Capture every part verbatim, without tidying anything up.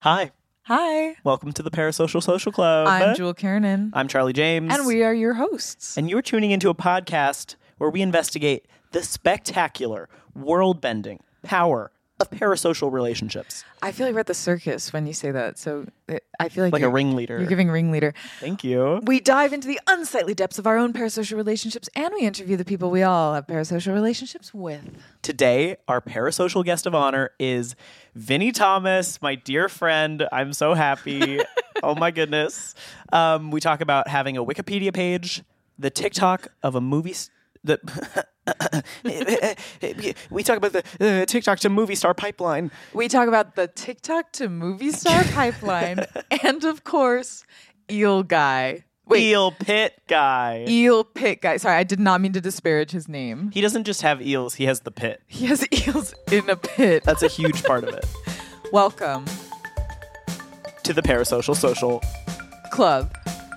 Hi. Hi. Welcome to the Parasocial Social Club. I'm Jewel Kiernan. I'm Charlie James. And we are your hosts. And you're tuning into a podcast where we investigate the spectacular, world-bending power of parasocial relationships. I feel like we're at the circus when you say that. So it, I feel like Like a ringleader. You're giving ringleader. Thank you. We dive into the unsightly depths of our own parasocial relationships, and we interview the people we all have parasocial relationships with. Today, our parasocial guest of honor is Vinnie Thomas, my dear friend. I'm so happy. Oh my goodness. Um, we talk about having a Wikipedia page, the TikTok of a movie... St- the we talk about the uh, TikTok to movie star pipeline. We talk about the TikTok to movie star pipeline, and of course, Eel Guy. Wait, Eel Pit Guy. Eel Pit Guy. Sorry, I did not mean to disparage his name. He doesn't just have eels; he has the pit. He has eels in a pit. That's a huge part of it. Welcome to the Parasocial Social Club.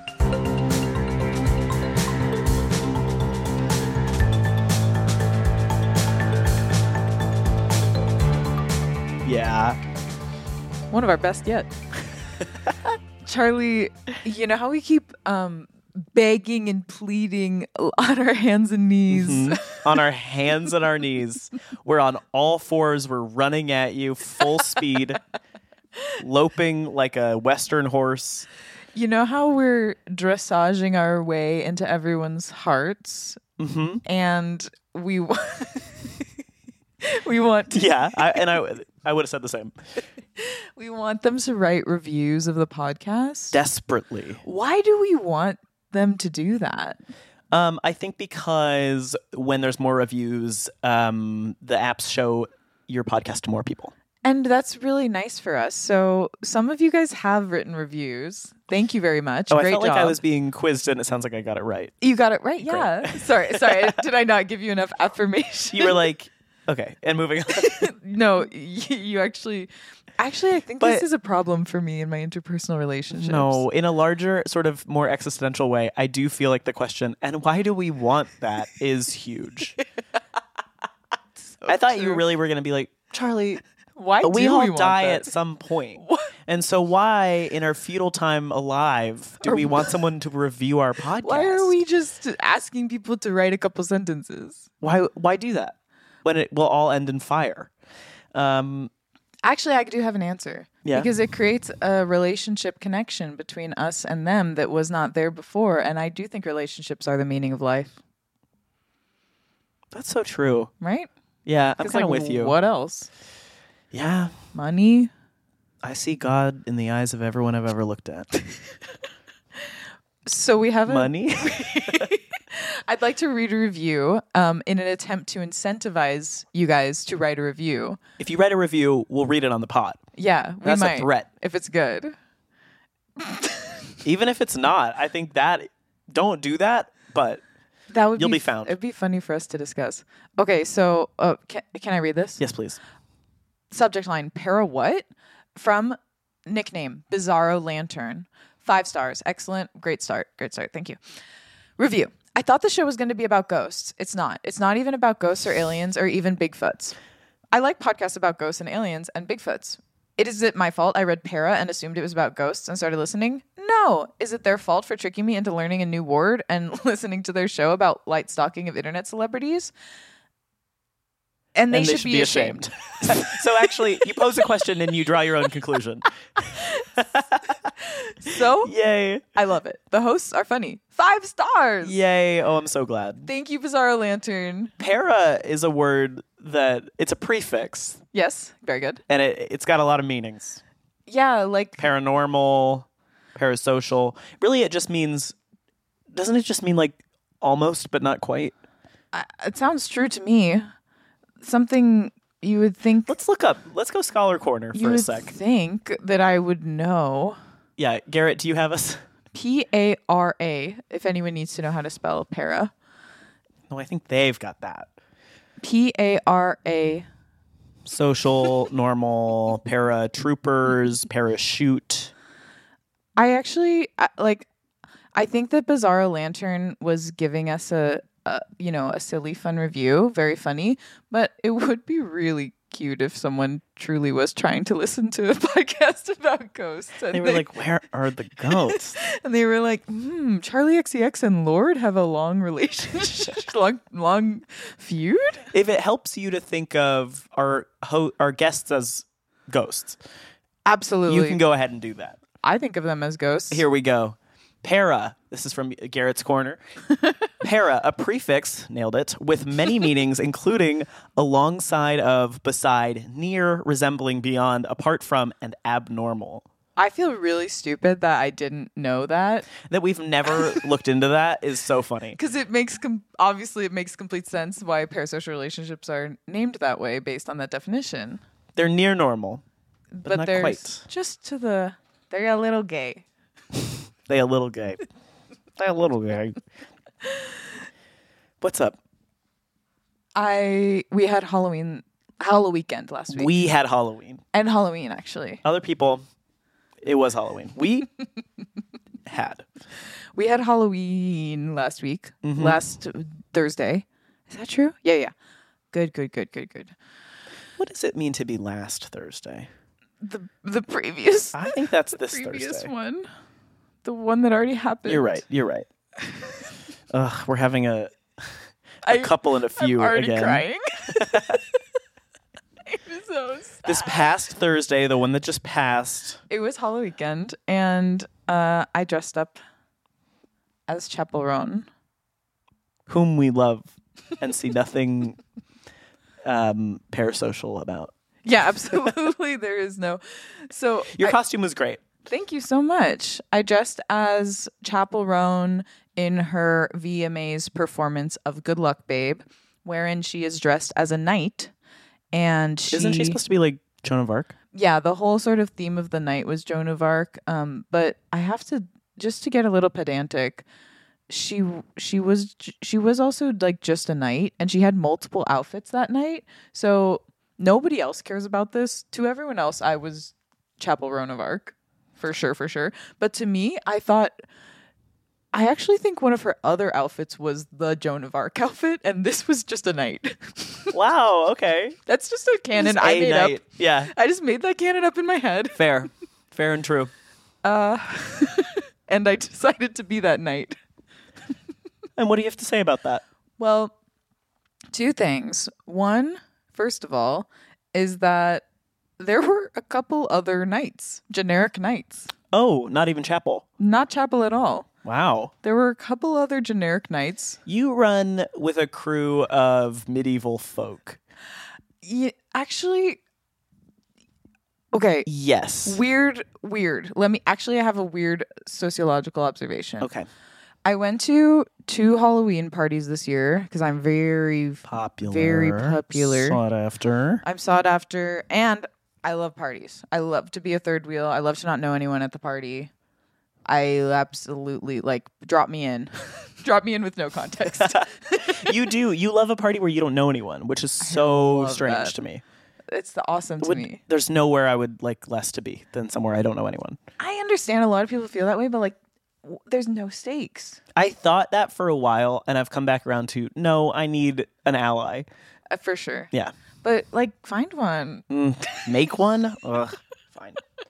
Yeah. One of our best yet. Charlie, you know how we keep um, begging and pleading on our hands and knees? Mm-hmm. On our hands and our knees. We're on all fours. We're running at you full speed, loping like a Western horse. You know how we're dressaging our way into everyone's hearts? Mm-hmm. And we want... we want to... Yeah, I, and I... I would have said the same. We want them to write reviews of the podcast. Desperately. Why do we want them to do that? Um, I think because when there's more reviews, um, the apps show your podcast to more people. And that's really nice for us. So some of you guys have written reviews. Thank you very much. Oh, Great I felt job. like I was being quizzed and it sounds like I got it right. You got it right? Yeah. sorry. Sorry. Did I not give you enough affirmation? You were like... Okay, and moving on. No, you, you actually, actually, I think but, this is a problem for me in my interpersonal relationships. No, in a larger, sort of more existential way, I do feel like the question, and why do we want that, is huge. So I thought true. You really were going to be like, Charlie, why do we all we want die that? At some point. And so why, in our futile time alive, do we want someone to review our podcast? Why are we just asking people to write a couple sentences? Why? Why do that? When it will all end in fire. Um, Actually, I do have an answer. Yeah. Because it creates a relationship connection between us and them that was not there before. And I do think relationships are the meaning of life. That's so true. Right? Yeah, I'm kind of like, with you. What else? Yeah. Money. I see God in the eyes of everyone I've ever looked at. So we have a... Money? I'd like to read a review um, in an attempt to incentivize you guys to write a review. If you write a review, we'll read it on the pod. Yeah, we That's might, a threat. If it's good. Even if it's not, I think that don't do that, but that would you'll be, be found. It'd be funny for us to discuss. Okay, so uh, can, can I read this? Yes, please. Subject line, para what? From nickname, Bizarro Lantern. Five stars. Excellent. Great start. Great start. Thank you. Review. I thought the show was going to be about ghosts. It's not. It's not even about ghosts or aliens or even Bigfoots. I like podcasts about ghosts and aliens and Bigfoots. It is it my fault I read Para and assumed it was about ghosts and started listening? No. Is it their fault for tricking me into learning a new word and listening to their show about light stalking of internet celebrities? And they, and they should, should be, be ashamed. ashamed. So actually, you pose a question and you draw your own conclusion. So, yay. I love it. The hosts are funny. Five stars. Yay. Oh, I'm so glad. Thank you, Bizarro Lantern. Para is a word that, it's a prefix. Yes, very good. And it, it's got a lot of meanings. Yeah, like... Paranormal, parasocial. Really, it just means, doesn't it just mean like almost, but not quite? I, it sounds true to me. Something you would think... Let's look up. Let's go Scholar Corner for you a would sec. think that I would know. Yeah, Garrett, do you have us? P A R A, if anyone needs to know how to spell para. No, I think they've got that. P A R A. Social, normal, paratroopers, parachute. I actually, I- like, I think that Bizarro Lantern was giving us a, a, you know, a silly, fun review. Very funny. But it would be really cute if someone truly was trying to listen to a podcast about ghosts. And They were like, where are the ghosts? and they were like, hmm, Charlie X C X and Lord have a long relationship, long, long feud. If it helps you to think of our ho- our guests as ghosts, Absolutely. you can go ahead and do that. I think of them as ghosts. Here we go. Para. This is from Garrett's Corner. Para, a prefix, nailed it, with many meanings, including alongside of, beside, near, resembling, beyond, apart from, and abnormal. I feel really stupid that I didn't know that. That we've never looked into that is so funny. Because it makes, com- obviously, it makes complete sense why parasocial relationships are named that way based on that definition. They're near normal, but, But not there's quite. just to the, they're a little gay. They a little gay. They a little gay. What's up? I, we had Halloween, Halloween weekend last week. We had Halloween. and Halloween, actually. Other people, it was Halloween. We had. We had Halloween last week, Mm-hmm. last Thursday. Is that true? Yeah, yeah. Good, good, good, good, good. What does it mean to be last Thursday? The the previous I think that's this previous Thursday. one. The one that already happened. You're right. You're right. Ugh, we're having a, a I, couple and a few I'm already again. crying. I'm so sad. This past Thursday, the one that just passed. It was Halloween weekend, and uh, I dressed up as Chaperone. Whom we love and see nothing um, parasocial about. Yeah, absolutely. There is no. So Your I- costume was great. Thank you so much. I dressed as Chapel Roan in her V M A's performance of Good Luck Babe, wherein she is dressed as a knight. And she, Isn't she supposed to be like Joan of Arc? yeah, the whole sort of theme of the night was Joan of Arc. Um, but I have to, just to get a little pedantic, she she was she was also like just a knight, and she had multiple outfits that night. So nobody else cares about this. To everyone else, I was Chapel Roan of Arc. For sure, for sure. But to me, I thought, I actually think one of her other outfits was the Joan of Arc outfit, and this was just a knight. Wow. Okay. That's just a canon Just I a made night. up. Yeah. I just made that canon up in my head. Fair. Fair and true. Uh, and I decided to be that knight. And what do you have to say about that? Well, two things. One, first of all, is that there were a couple other knights, generic knights. Oh, not even Chapel. Not Chapel at all. Wow. There were a couple other generic knights. You run with a crew of medieval folk. Yeah, actually, okay. Yes. Weird, weird. Let me actually, I have a weird sociological observation. Okay. I went to two Halloween parties this year because I'm very, Popular. very popular. Sought after. I'm sought after, and I love parties. I love to be a third wheel. I love to not know anyone at the party. I absolutely like drop me in, drop me in with no context. You do. You love a party where you don't know anyone, which is so love strange that. to me. It's the awesome to Would- me. There's nowhere I would like less to be than somewhere I don't know anyone. I understand a lot of people feel that way, but like, w- there's no stakes. I thought that for a while, and I've come back around to no, I need an ally. Uh, for sure. Yeah. But like, find one. Mm, make one? Ugh, fine.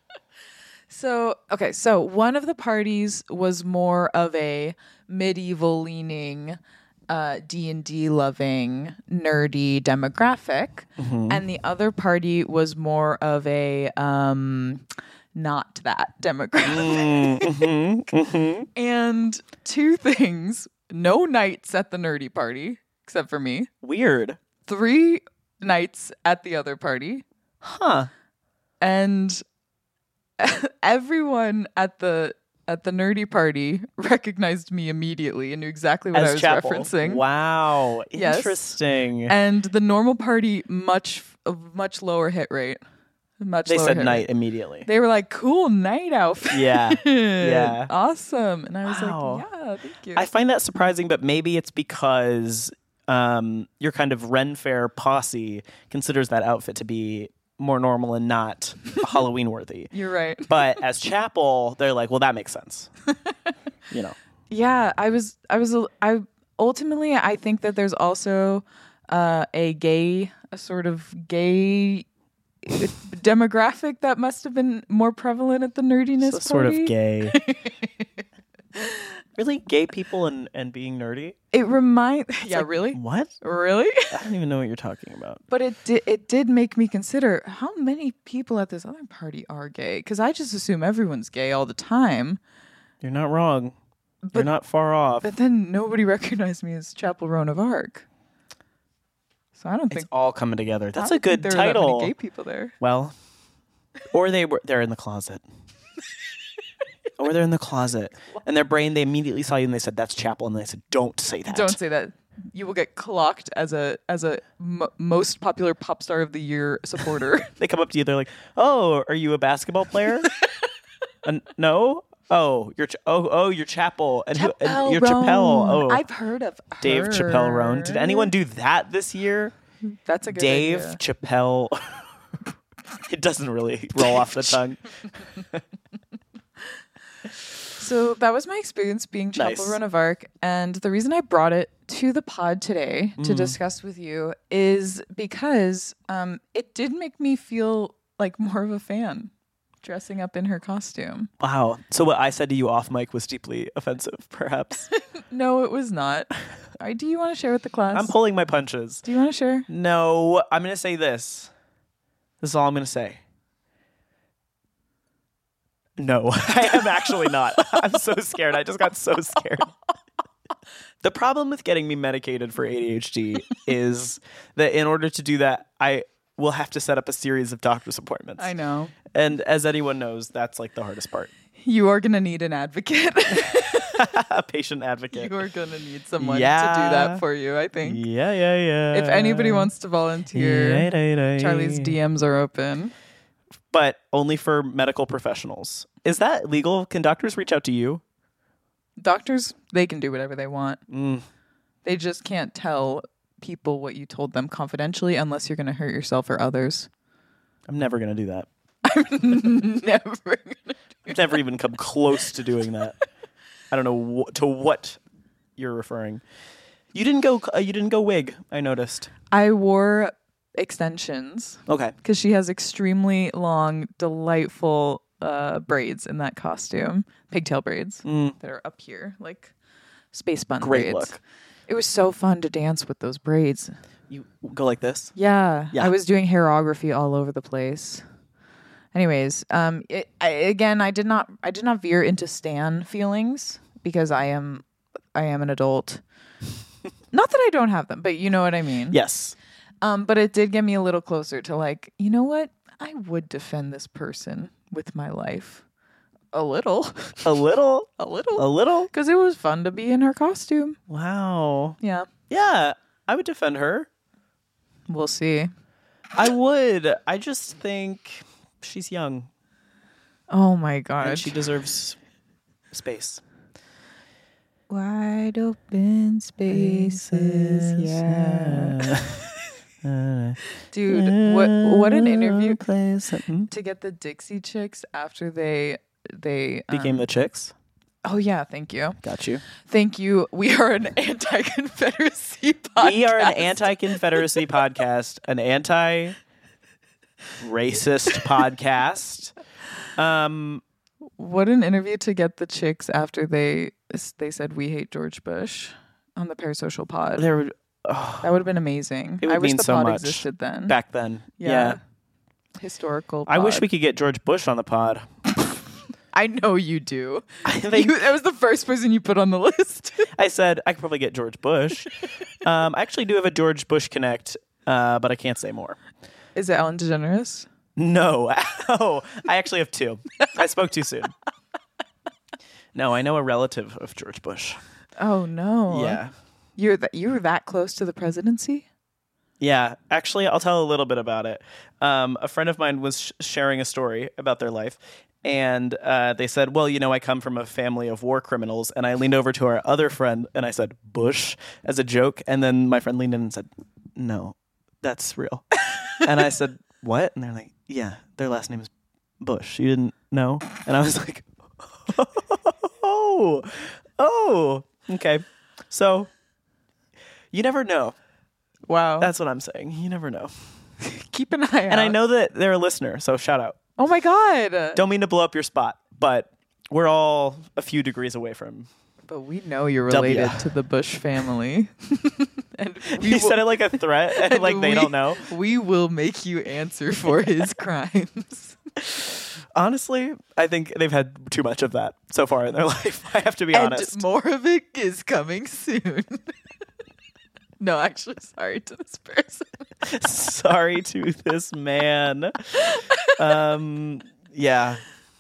So, okay, so one of the parties was more of a medieval leaning, uh, D and D loving, nerdy demographic. And the other party was more of a um, not that demographic. Mm-hmm, mm-hmm. And two things, no knights at the nerdy party, except for me. Weird. Three knights at the other party. Huh. And everyone at the at the nerdy party recognized me immediately and knew exactly what As I was Chapel. referencing. Wow. Yes. Interesting. And the normal party, much a much lower hit rate. Much They lower said hit night rate. immediately. They were like, "Cool night outfit." Yeah. Yeah. Awesome. And I was Wow. like, "Yeah, thank you." I find that surprising, but maybe it's because um, your kind of Ren Fair posse considers that outfit to be more normal and not Halloween worthy. You're right. But as Chapel, they're like, well, that makes sense. You know. Yeah, I was I was I ultimately I think that there's also uh, a gay, a sort of gay demographic that must have been more prevalent at the nerdiness So party. sort of gay. Really? Gay people and, and being nerdy? It remind yeah, like, really? What? Really? I don't even know what you're talking about. But it did it did make me consider how many people at this other party are gay, because I just assume everyone's gay all the time. You're not wrong. But, you're not far off. But then nobody recognized me as Chapel Roan of Arc. So I don't It's think all coming together. That's I a don't think good there were that many title. gay people there. Well, or they were they're in the closet. Or they're in the closet. And their brain, they immediately saw you and they said, that's Chapel. And they said, don't say that. Don't say that. You will get clocked as a as a m- most popular pop star of the year supporter. They come up to you, they're like, oh, are you a basketball player? uh, no? Oh, you're Ch- oh oh you're Chapel. And, who, and you're Chappelle. Oh, I've heard of her. Dave Chappelle Roan. Did anyone do that this year? That's a good Dave idea. Chappelle. It doesn't really roll off the tongue. So that was my experience being Chapel Nice. Roan of Arc. And the reason I brought it to the pod today to Mm. discuss with you is because um, it did make me feel like more of a fan dressing up in her costume. Wow. So what I said to you off mic was deeply offensive, perhaps. No, it was not. All right, do you want to share with the class? I'm pulling my punches. do you want to share? No, I'm going to say this. This is all I'm going to say. No, I am actually not. I'm so scared. I just got so scared. The problem with getting me medicated for A D H D is that in order to do that, I will have to set up a series of doctor's appointments. I know. And as anyone knows, that's like the hardest part. You are going to need an advocate. A patient advocate. You are going to need someone to Yeah. do that for you, I think. Yeah, yeah, yeah. If anybody wants to volunteer, Yeah, yeah, yeah. Charlie's D Ms are open. But only for medical professionals. Is that legal? Can doctors reach out to you? Doctors, they can do whatever they want. Mm. They just can't tell people what you told them confidentially unless you're going to hurt yourself or others. I'm never going to do that. Never. Gonna I've never even come close to doing that. I don't know wh- to what you're referring. You didn't go. Uh, you didn't go wig. I noticed. I wore extensions Okay. because she has extremely long, delightful uh, braids in that costume, pigtail braids Mm. that are up here, like space bun Great braids. look. It was so fun to dance with those braids. You go like this. Yeah, Yeah. I was doing hairography all over the place. Anyways, um, it, I, again, I did not, I did not veer into stan feelings because I am, I am an adult. Not that I don't have them, but you know what I mean. Yes. Um, but it did get me a little closer to like, you know what? I would defend this person with my life. A little, A little. a A little, little. because it was fun to be in her costume. Wow. Yeah, Yeah. I would defend her. we'll see. I would. I just think she's young Oh my god, and she deserves space. wide open spaces, yeah. Dude, what what an interview Place hmm? to get the Dixie Chicks after they they um, Became the Chicks. Oh yeah, thank you, Got you. thank you. We are an anti-Confederacy podcast. We are an anti-Confederacy podcast, an anti-racist podcast. Um, What an interview to get the chicks after they they said we hate George Bush on the Parasocial Pod. there would oh, That would have been amazing. It would I wish mean the so pod much existed then. back then. yeah. Yeah. Historical. I wish pod. we could get George Bush on the pod. I know you do. I think You, that was the first person you put on the list. I said I could probably get George Bush. um, I actually do have a George Bush Connect, uh, but I can't say more. Is it Ellen DeGeneres? No. Oh, I actually have two. I spoke too soon. No, I know a relative of George Bush. Oh no. Yeah. You're that you were that close to the presidency? Yeah. Actually, I'll tell a little bit about it. Um, a friend of mine was sh- sharing a story about their life. And uh, they said, well, you know, I come from a family of war criminals. And I leaned over to our other friend and I said, Bush, as a joke. And then my friend leaned in and said, no, that's real. And I said, what? And they're like, yeah, their last name is Bush. You didn't know? And I was like, oh, oh, okay. So you never know. Wow. That's what I'm saying. You never know. Keep an eye out. And I know that they're a listener, so shout out. Oh my God. Don't mean to blow up your spot, but we're all a few degrees away from. But we know you're related W. to the Bush family. And we You will- said it like a threat, and, and like they we- don't know. We will make you answer for his crimes. Honestly, I think they've had too much of that so far in their life. I have to be And honest. more of it is coming soon. No, actually, sorry to this person. Sorry to this man. Um, yeah.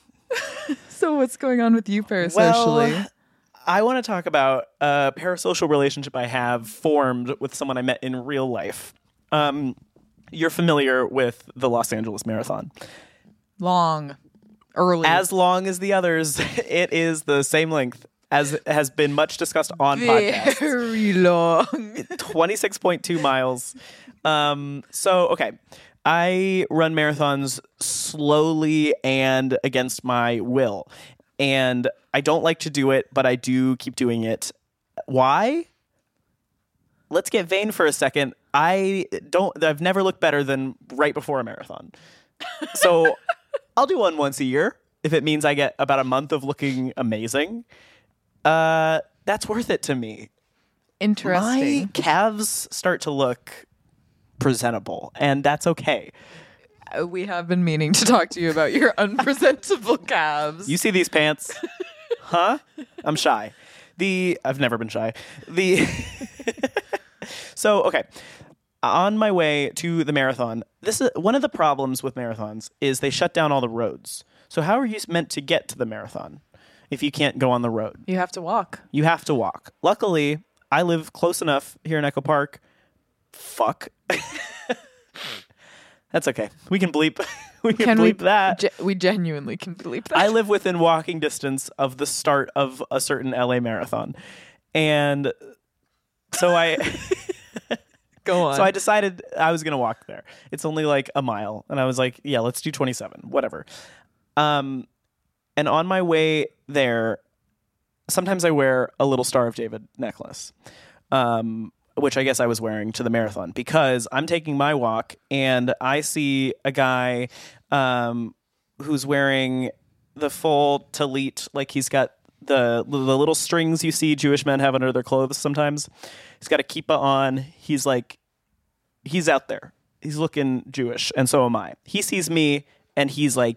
So what's going on with you parasocially? Well, I want to talk about a parasocial relationship I have formed with someone I met in real life. Um, you're familiar with the Los Angeles Marathon. Long. Early. As long as the others, it is the same length as has been much discussed on podcasts. Very long. twenty-six point two miles. Um, so, okay. I run marathons slowly and against my will. And I don't like to do it, but I do keep doing it. Why? Let's get vain for a second. I don't, I've never looked better than right before a marathon. So I'll do one once a year if it means I get about a month of looking amazing. Uh, that's worth it to me. Interesting. My calves start to look presentable, and that's okay. Uh, We have been meaning to talk to you about your unpresentable calves. You see these pants? Huh? I'm shy. The I've never been shy. The So, okay. On my way to the marathon, this is one of the problems with marathons is they shut down all the roads. So how are you meant to get to the marathon if you can't go on the road? You have to walk. You have to walk. Luckily, I live close enough here in Echo Park. Fuck. That's okay. We can bleep. We can, Can bleep we, that. Ge- we genuinely can bleep that. I live within walking distance of the start of a certain L A marathon. And so I Go on. so I decided I was going to walk there. It's only like a mile, and I was like, yeah, let's do twenty-seven, whatever. Um and on my way there, sometimes I wear a little Star of David necklace. Um which I guess I was wearing to the marathon because I'm taking my walk and I see a guy um, who's wearing the full talit, like he's got the the little strings you see Jewish men have under their clothes sometimes. He's got a kippah on. He's like, he's out there. He's looking Jewish, and so am I. He sees me and he's like,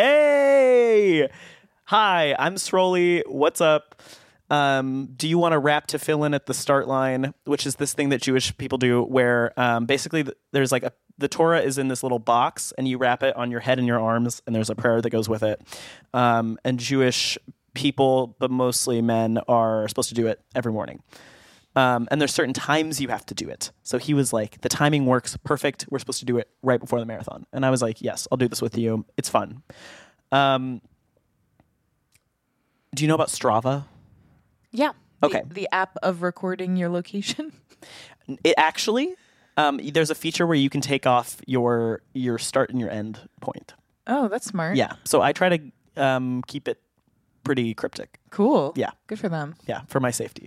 yay! Hi, I'm Sroli. What's up? Um, do you want to rap tefillin at the start line, which is this thing that Jewish people do where um, basically th- there's like a, the Torah is in this little box and you wrap it on your head and your arms and there's a prayer that goes with it. Um, and Jewish people, but mostly men, are supposed to do it every morning. Um, and there's certain times you have to do it. So he was like, the timing works perfect. We're supposed to do it right before the marathon. And I was like, yes, I'll do this with you. It's fun. Um, do you know about Strava? yeah. Okay. The, the app of recording your location. It actually, um, there's a feature where you can take off your your start and your end point. Oh, that's smart. Yeah. So I try to um, keep it pretty cryptic. Cool. Yeah. Good for them. Yeah, for my safety.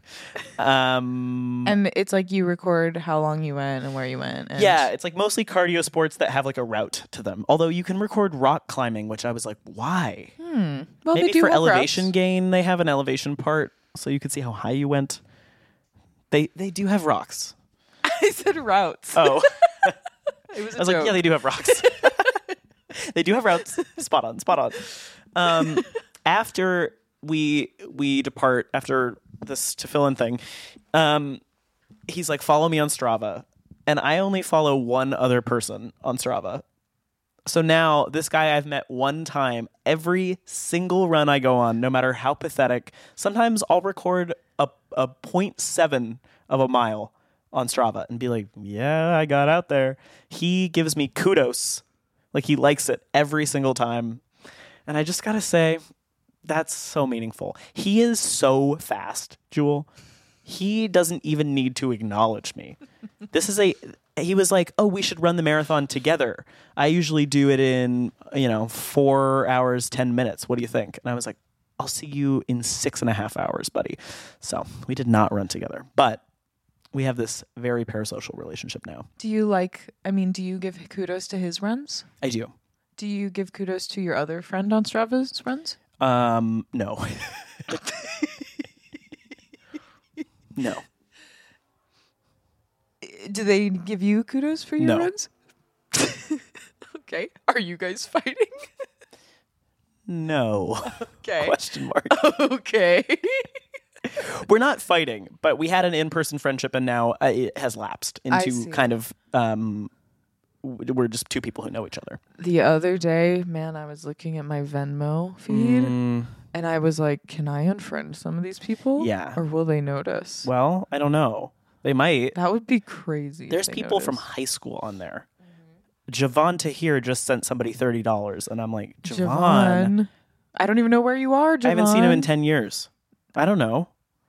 Um, And it's like you record how long you went and where you went. And yeah, it's like mostly cardio sports that have like a route to them. Although you can record rock climbing, which I was like, why? Hmm. Well, Maybe they do for have elevation routes. gain, they have an elevation part, so you could see how high you went. They they do have rocks. I said routes. Oh. It was a I was like, joke. yeah, they do have rocks. They do have routes. Spot on, spot on. Um, after we we depart, after this tefillin thing, um, he's like, follow me on Strava. And I only follow one other person on Strava. So now this guy I've met one time, every single run I go on, no matter how pathetic, sometimes I'll record a, a zero point seven of a mile on Strava and be like, yeah, I got out there. He gives me kudos. Like he likes it every single time. And I just got to say, that's so meaningful. He is so fast, Jewel. He doesn't even need to acknowledge me. This is a, he was like, oh, we should run the marathon together. I usually do it in, you know, four hours, ten minutes. What do you think? And I was like, I'll see you in six and a half hours, buddy. So we did not run together, but We have this very parasocial relationship now. Do you like, I mean, do you give kudos to his runs? I do. Do you give kudos to your other friend on Strava's runs? Um, no. No. Do they give you kudos for your No. runs? Okay. Are you guys fighting? No. Okay. Question mark. Okay. We're not fighting, but we had an in-person friendship, and now uh, it has lapsed I into see. kind of um, w- we're just two people who know each other. The other day, man, I was looking at my Venmo feed Mm, and I was like, can I unfriend some of these people? Yeah. Or will they notice? well, I don't know. They might. That would be crazy. if There's they people from noticed. high school on there. Javon Tahir just sent somebody thirty dollars, and I'm like, Javon, Javon. I don't even know where you are, Javon. I haven't seen him in ten years. I don't know.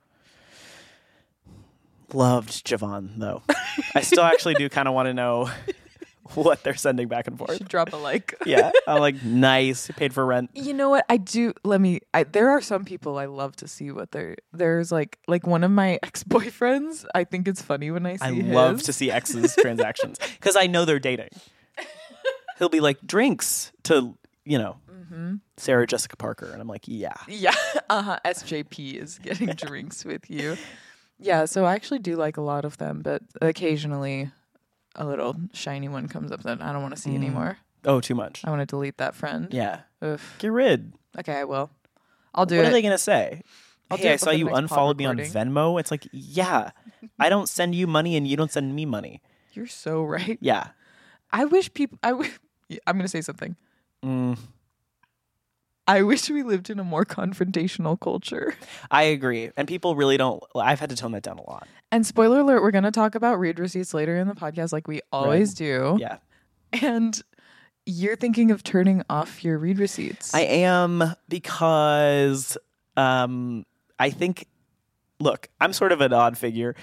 Loved Javon, though. I still actually do kind of want to know what they're sending back and forth. Should drop a like. Yeah. I'm like, nice. Paid for rent. You know what? I do. Let me. I, there are some people I love to see what they're. There's like like one of my ex boyfriends. I think it's funny when I see. I his. love to see exes' transactions because I know they're dating. He'll be like, drinks to, you know, Mm-hmm. Sarah Jessica Parker. And I'm like, yeah. Yeah. Uh huh. S J P is getting drinks with you. Yeah. So I actually do like a lot of them, but occasionally a little shiny one comes up that I don't want to see Mm. anymore. Oh, too much. I want to delete that friend. Yeah. Oof. Get rid. Okay, I will. I'll do What it. are they going to say? I'll do Hey, it I saw before you the next pod unfollowed me on recording. Venmo. It's like, yeah, I don't send you money and you don't send me money. You're so right. Yeah. I wish people. I w- I'm going to say something. Mm, I wish we lived in a more confrontational culture. I agree. And people really don't. I've had to tone that down a lot. And spoiler alert, we're going to talk about read receipts later in the podcast, like we always do. Yeah. And you're thinking of turning off your read receipts. I am because um, I think, look, I'm sort of an odd figure.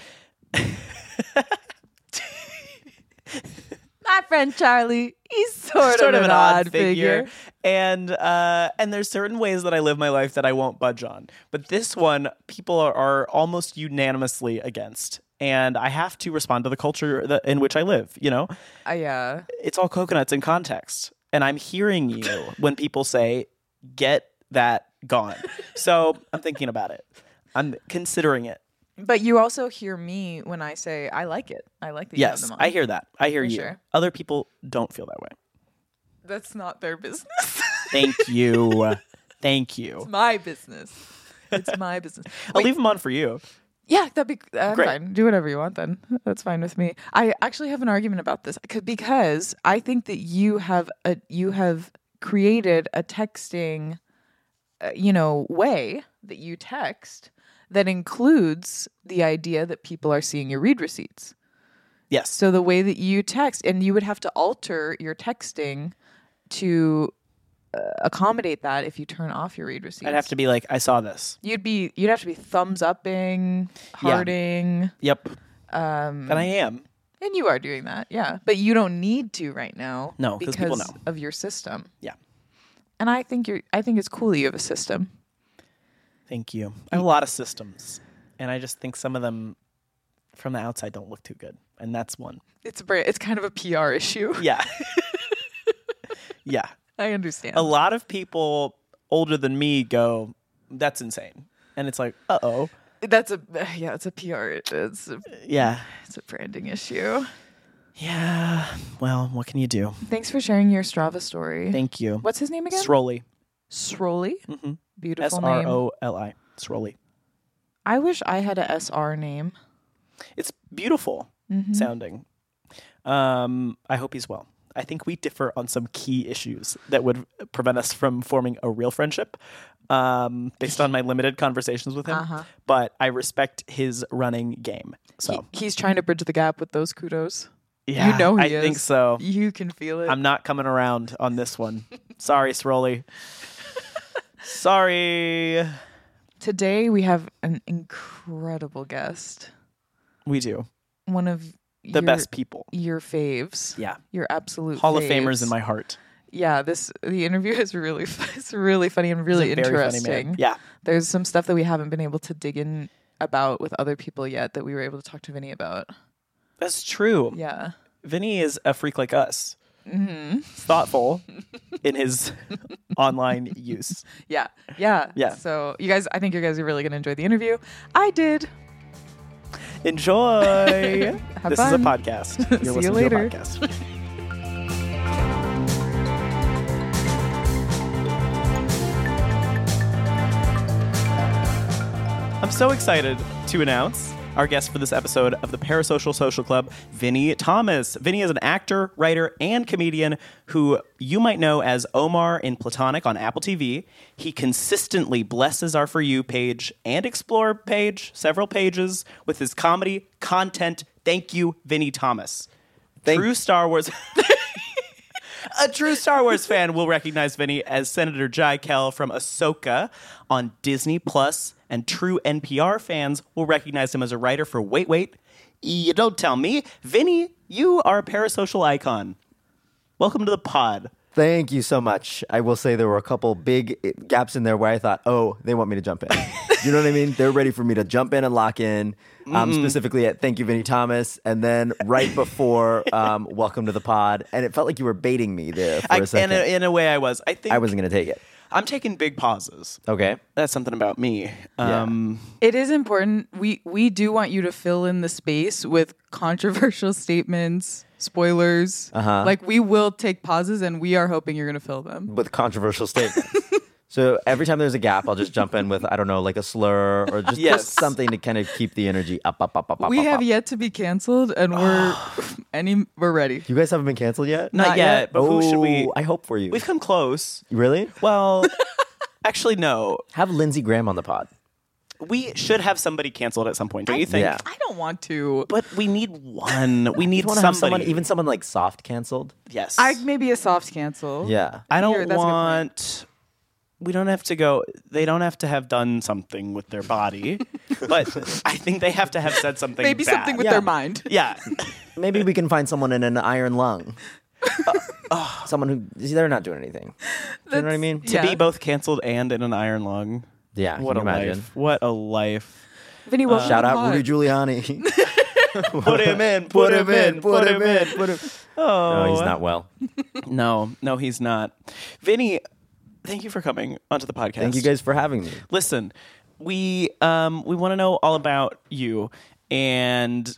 My friend Charlie, he's sort, sort of, an, odd figure. And uh, and there's certain ways that I live my life that I won't budge on. But this one, people are, are almost unanimously against. And I have to respond to the culture that, in which I live, you know? Uh, yeah. It's all coconuts in context. And I'm hearing you when people say, get that gone. So I'm thinking about it. I'm considering it. But you also hear me when I say, I like it. I like that you have Yes, them on. I hear that. I hear For you. sure. Other people don't feel that way. That's not their business. Thank you. Thank you. It's my business. It's my business. I'll leave them on for you. Yeah, that'd be uh, Great. fine. Do whatever you want then. That's fine with me. I actually have an argument about this c- because I think that you have a you have created a texting, uh, you know, way that you text that includes the idea that people are seeing your read receipts. Yes. So the way that you text, and you would have to alter your texting to uh, accommodate that if you turn off your read receipts. I'd have to be like, I saw this. You'd be. You'd have to be thumbs upping, hearting, Yep. um, And I am. and you are doing that, yeah. But you don't need to right now, No, 'cause people know. of your system. Yeah. And I think you're. I think it's cool that you have a system. Thank you. I have a lot of systems. And I just think some of them from the outside don't look too good. And that's one. It's a. bra- It's kind of a P R issue. Yeah. Yeah. I understand. A lot of people older than me go, that's insane. And it's like, uh oh. That's a. Yeah, it's a P R. It's a, Yeah. it's a branding issue. Yeah. Well, what can you do? Thanks for sharing your Strava story. Thank you. What's his name again? Srolly. Srolly. Mm-hmm. S Beautiful R name. O L I. Srolly. I wish I had a S R name. It's beautiful Mm-hmm. sounding. Um, I hope he's well. I think we differ on some key issues that would prevent us from forming a real friendship um, based on my limited conversations with him. Uh-huh. But I respect his running game. So, He, he's trying to bridge the gap with those kudos. yeah, you know he I is. think so. You can feel it. I'm not coming around on this one. Sorry, Srolly. Sorry. Today we have an incredible guest. We do. One of The your, best people. your faves. Yeah. Your absolute Hall of faves. Famers in my heart. Yeah, this the interview is really it's really funny and really He's a very funny interesting. man. Yeah. There's some stuff that we haven't been able to dig in about with other people yet that we were able to talk to Vinny about. That's true. Yeah. Vinny is a freak like us. Mm-hmm. Thoughtful in his online use. Yeah. Yeah. Yeah. So you guys, I think you guys are really going to enjoy the interview. I did. Enjoy. Have this fun. is a podcast. You're See you listening later. to a podcast. I'm so excited to announce our guest for this episode of the Parasocial Social Club, Vinny Thomas. Vinny is an actor, writer, and comedian who you might know as Omar in Platonic on Apple T V. He consistently blesses our For You page and Explore page, several pages, with his comedy content. Thank you, Vinny Thomas. Thank- True Star Wars... A true Star Wars fan will recognize Vinny as Senator Jai Kell from Ahsoka on Disney Plus, and true N P R fans will recognize him as a writer for Wait Wait. You don't tell me. Vinny, you are a parasocial icon. Welcome to the pod. Thank you so much. I will say there were a couple big gaps in there where I thought, oh, they want me to jump in. You know what I mean? They're ready for me to jump in and lock in. Um, specifically at Thank You, Vinny Thomas. And then right before um, Welcome to the Pod. And it felt like you were baiting me there for I, a second. in, a, in a way, I was. I think I wasn't going to take it. I'm taking big pauses. Okay. That's something about me. Yeah. Um, It is important. We we do want you to fill in the space with controversial statements, spoilers. Uh-huh. Like we will take pauses, and we are hoping you're going to fill them. With controversial statements. So every time there's a gap, I'll just jump in with, I don't know, like a slur or just, Yes. just something to kind of keep the energy up, up, up, up, up, We up, have up. yet to be canceled, and we're any we're ready. You guys haven't been canceled yet? not, Not yet, yet. but who should we... Oh, I hope for you. We've come close. Really? Well, actually, no. Have Lindsey Graham on the pod. We should have somebody canceled at some point, don't you think? Yeah. I don't want to. But we need one. We need You want to somebody. have someone, even someone like soft canceled? yes. I maybe a soft cancel. Yeah. I don't Here, that's a good point. want. We don't have to go. They don't have to have done something with their body, but I think they have to have said something. Maybe bad. something with Yeah. their mind. Yeah. Maybe we can find someone in an iron lung. Someone who they're not doing anything. Do you know what I mean? To Yeah. be both canceled and in an iron lung. Yeah. What a can you imagine? life. What a life. Vinny, welcome Shout to the out pod. Rudy Giuliani. Put him in. Put, him in. Put him in. Put him. Oh. No, he's not well. No, no, he's not. Vinny, thank you for coming onto the podcast. Thank you guys for having me. Listen, we um we want to know all about you, and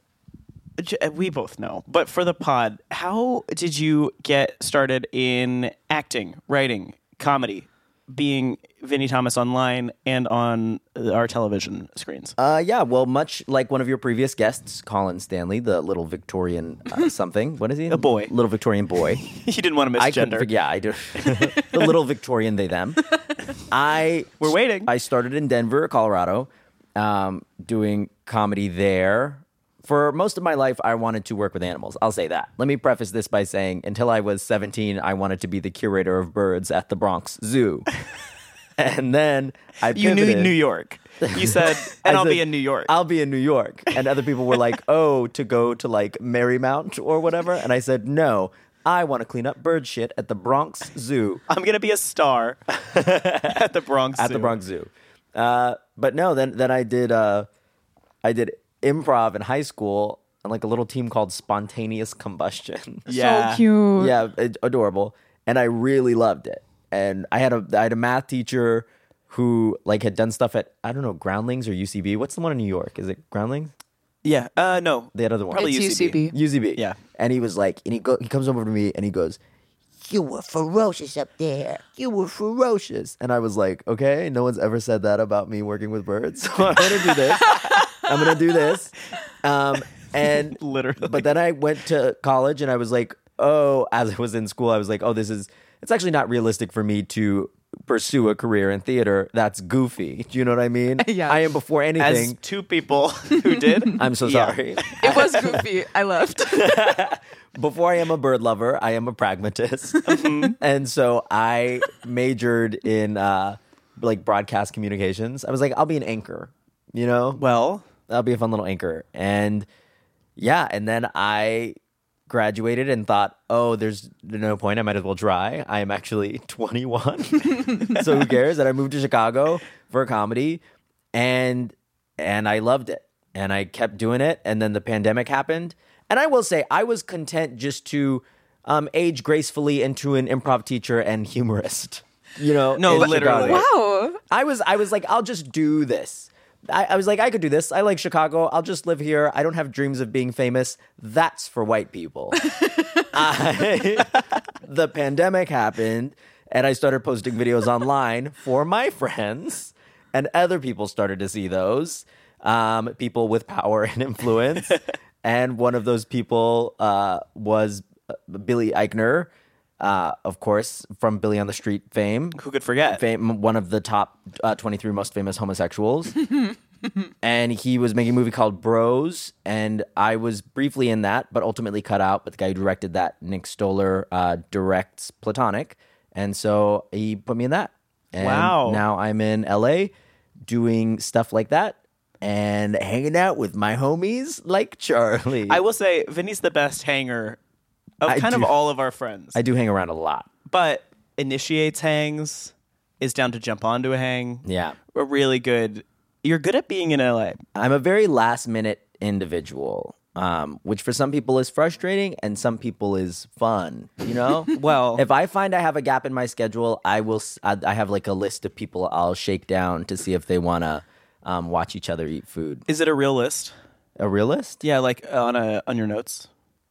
j- we both know. But for the pod, how did you get started in acting, writing, comedy, being Vinny Thomas online and on our television screens? Uh, yeah, well, much like one of your previous guests, Colin Stanley, the little Victorian uh, something. What is he? A boy. Little Victorian boy. You didn't want to I couldn't misgender. fig- Yeah, I do. The little Victorian they them. I We're waiting. I started in Denver, Colorado, um, doing comedy there. For most of my life, I wanted to work with animals. I'll say that. Let me preface this by saying, until I was seventeen, I wanted to be the curator of birds at the Bronx Zoo. And then I You knew pivoted. New York. You said, and I I'll said, be in New York. I'll be in New York. And other people were like, oh, to go to like Marymount or whatever. And I said, no, I want to clean up bird shit at the Bronx Zoo. I'm gonna be a star at the Bronx. At Zoo. the Bronx Zoo. Uh, but no, then then I did uh, I did improv in high school on like a little team called Spontaneous Combustion. Yeah. So cute. Yeah, ad- adorable. And I really loved it. And I had a I had a math teacher who like had done stuff at, I don't know, Groundlings or U C B. What's the one in New York? Is it Groundlings? Yeah. Uh, no. The other one. Probably It's U C B. U C B. U C B. Yeah. And he was like, and he go, he comes over to me and he goes, "You were ferocious up there. You were ferocious." And I was like, okay, no one's ever said that about me working with birds. So I'm gonna do this. I'm gonna do this. Um, and Literally. But then I went to college and I was like, oh, as I was in school, I was like, oh, this is, it's actually not realistic for me to pursue a career in theater. That's goofy. Do you know what I mean? Yeah. I am before As anything. two people who did. I'm so Yeah. sorry. It was goofy. I left. Before I am a bird lover, I am a pragmatist. And so I majored in uh, like broadcast communications. I was like, I'll be an anchor, you know? Well, I'll be a fun little anchor. And yeah, and then I graduated and thought, oh, there's no point. I might as well try. I am actually twenty-one. So who cares? And I moved to Chicago for comedy. And and I loved it. And I kept doing it. And then the pandemic happened. And I will say, I was content just to um, age gracefully into an improv teacher and humorist. You know, No, in literally. Chicago. Wow. I was, I was like, I'll just do this. I, I was like, I could do this. I like Chicago. I'll just live here. I don't have dreams of being famous. That's for white people. I, the pandemic happened, and I started posting videos online for my friends, and other people started to see those. Um, people with power and influence. And one of those people uh, was Billy Eichner, uh, of course, from Billy on the Street fame. Who could forget? Fame, one of the top uh, twenty-three most famous homosexuals. And he was making a movie called Bros, and I was briefly in that, but ultimately cut out. But the guy who directed that, Nick Stoller, uh, directs Platonic, and so he put me in that. And Wow. now I'm in L A doing stuff like that and hanging out with my homies like Charlie. I will say, Vinny's the best hanger of I kind do- of all of our friends. I do hang around a lot. But initiates hangs, is down to jump onto a hang. Yeah. A really good. You're good at being in L A. I'm a very last minute individual, um, which for some people is frustrating and some people is fun, you know? Well, If I find I have a gap in my schedule, I will. s- I, I have like a list of people I'll shake down to see if they want to um, watch each other eat food. is it a real list? A real list? Yeah, like on a on your notes.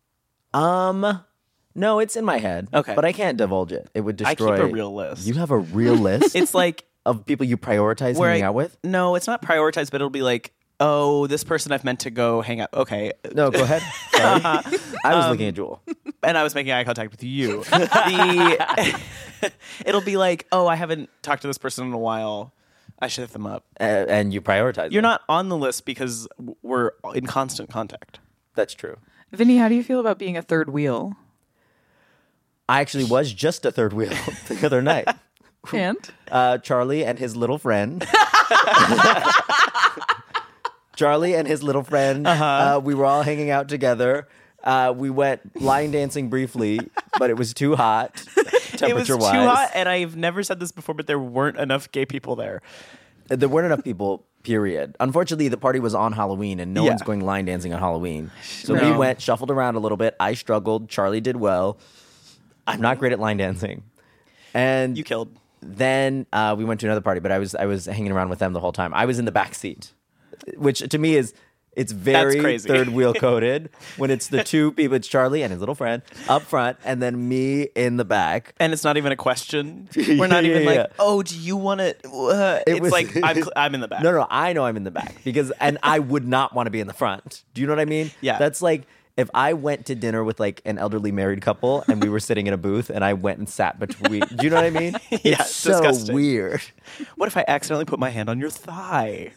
Um, no, it's in my head. Okay. but I can't divulge it. It would I keep destroy. a real list. You have a real list It's like of people you prioritize where hanging I, out with. No, it's not prioritized, but it'll be like, oh, this person I've meant to go hang out. Okay, No, go ahead. Sorry. I was looking at Jewel. and I was making eye contact with you. the it'll be like, oh, I haven't talked to this person in a while. I should hit them up. Uh, and you prioritize. You're them. not on the list because w- we're in constant contact. That's true. Vinny, how do you feel about being a third wheel? I actually was just a third wheel the other night. And Uh, Charlie and his little friend. Charlie and his little friend. Uh-huh. Uh, we were all hanging out together. Uh, we went line dancing briefly, but it was too hot. It was Temperature too wise, hot, and I've never said this before, but there weren't enough gay people there. there weren't enough people. Period. Unfortunately, the party was on Halloween, and no Yeah. one's going line dancing on Halloween. So No. we went, shuffled around a little bit. I struggled. Charlie did well. I'm not great at line dancing, and You killed. then uh, we went to another party, but I was I was hanging around with them the whole time. I was in the back seat, which to me is it's very crazy. third wheel coded when it's the two people. It's Charlie and his little friend up front, and then me in the back. And it's not even a question. We're not Yeah, even yeah, like, yeah. oh, do you want to? Uh, It it's was- like I'm cl- I'm in the back. No, no, I know I'm in the back because, and I would not want to be in the front. Do you know what I mean? Yeah. That's like if I went to dinner with like an elderly married couple and we were sitting in a booth and I went and sat between. Do you know what I mean? Yeah, it's it's so disgusting. weird. What if I accidentally put my hand on your thigh?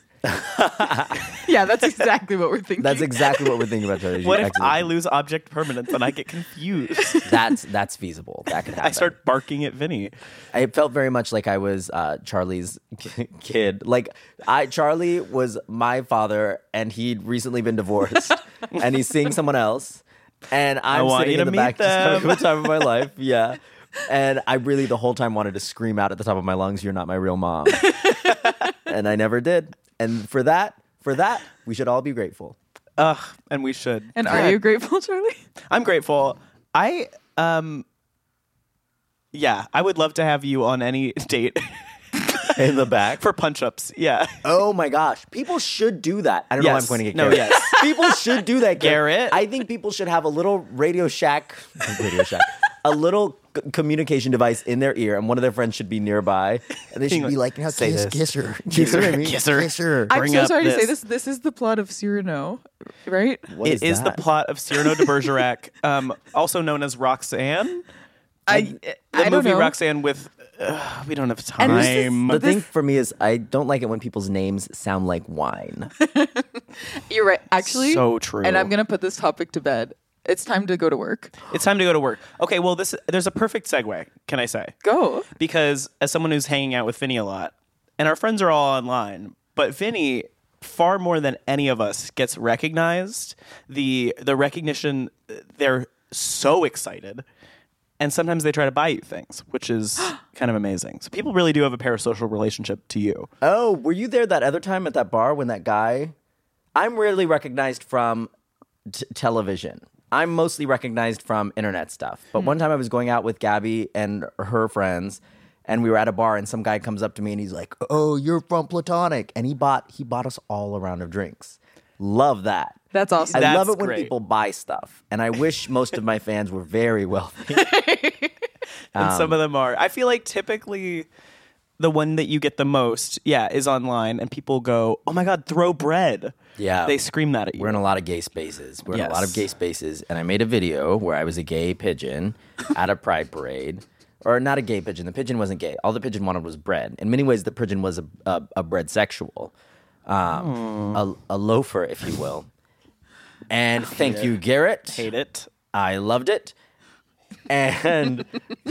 yeah, that's exactly what we're thinking. That's exactly what we're thinking about. Charlie. What if Excellent. I lose object permanence and I get confused? That's that's feasible. That could happen. I start barking at Vinny. I felt very much like I was uh, Charlie's kid. Like I, Charlie was my father, and he'd recently been divorced, and he's seeing someone else, and I'm want sitting you in to the meet back just having them. the time of my life. Yeah, and I really the whole time wanted to scream out at the top of my lungs, "You're not my real mom," and I never did. And for that, for that, we should all be grateful. Ugh, and we should. and God. are you grateful, Charlie? I'm grateful. I um yeah, I would love to have you on any date In the back. for punch-ups. Yeah. Oh my gosh. People should do that. I don't know why I'm Yes. pointing at No, Garrett. yes. People should do that, Garrett. Garrett. I think people should have a little Radio Shack, Radio Shack, a little c- communication device in their ear, and one of their friends should be nearby. And they should be like, now Say kiss, this. kiss her. Kiss her. I mean? Kiss her. Kiss her. I'm Bring so up sorry to say this. this. This is the plot of Cyrano, right? What It is, the that? plot of Cyrano de Bergerac, um, also known as Roxanne. I The I don't movie know. Roxanne with uh, we don't have And this is- time. The This- thing for me is I don't like it when people's names sound like wine. You're right. Actually, So true. And I'm gonna put this topic to bed. It's time to go to work. It's time to go to work. Okay, well this there's a perfect segue, can I say? Go. Because as someone who's hanging out with Vinny a lot, and our friends are all online, but Vinny, far more than any of us, gets recognized. The the recognition, they're so excited. and sometimes they try to buy you things, which is kind of amazing. So people really do have a parasocial relationship to you. Oh, were you there that other time at that bar when that guy? I'm rarely recognized from t- television. I'm mostly recognized from internet stuff. But one time I was going out with Gabby and her friends, and we were at a bar, and some guy comes up to me and he's like, "Oh, you're from Platonic," and he bought he bought us all a round of drinks. Love that. That's awesome. I That's love it when great. people buy stuff, and I wish most of my fans were very wealthy. And Um, some of them are. I feel like typically the one that you get the most, yeah, is online, and people go, "Oh my God, throw bread." Yeah. They scream that at you. We're in a lot of gay spaces. We're in a lot of Yes. gay spaces, and I made a video where I was a gay pigeon at a pride parade. Or not a gay pigeon. The pigeon wasn't gay. All the pigeon wanted was bread. In many ways, the pigeon was a, a, a bread sexual. Um, a, a loafer, if you will. And thank you, Garrett. Hate it. I loved it. And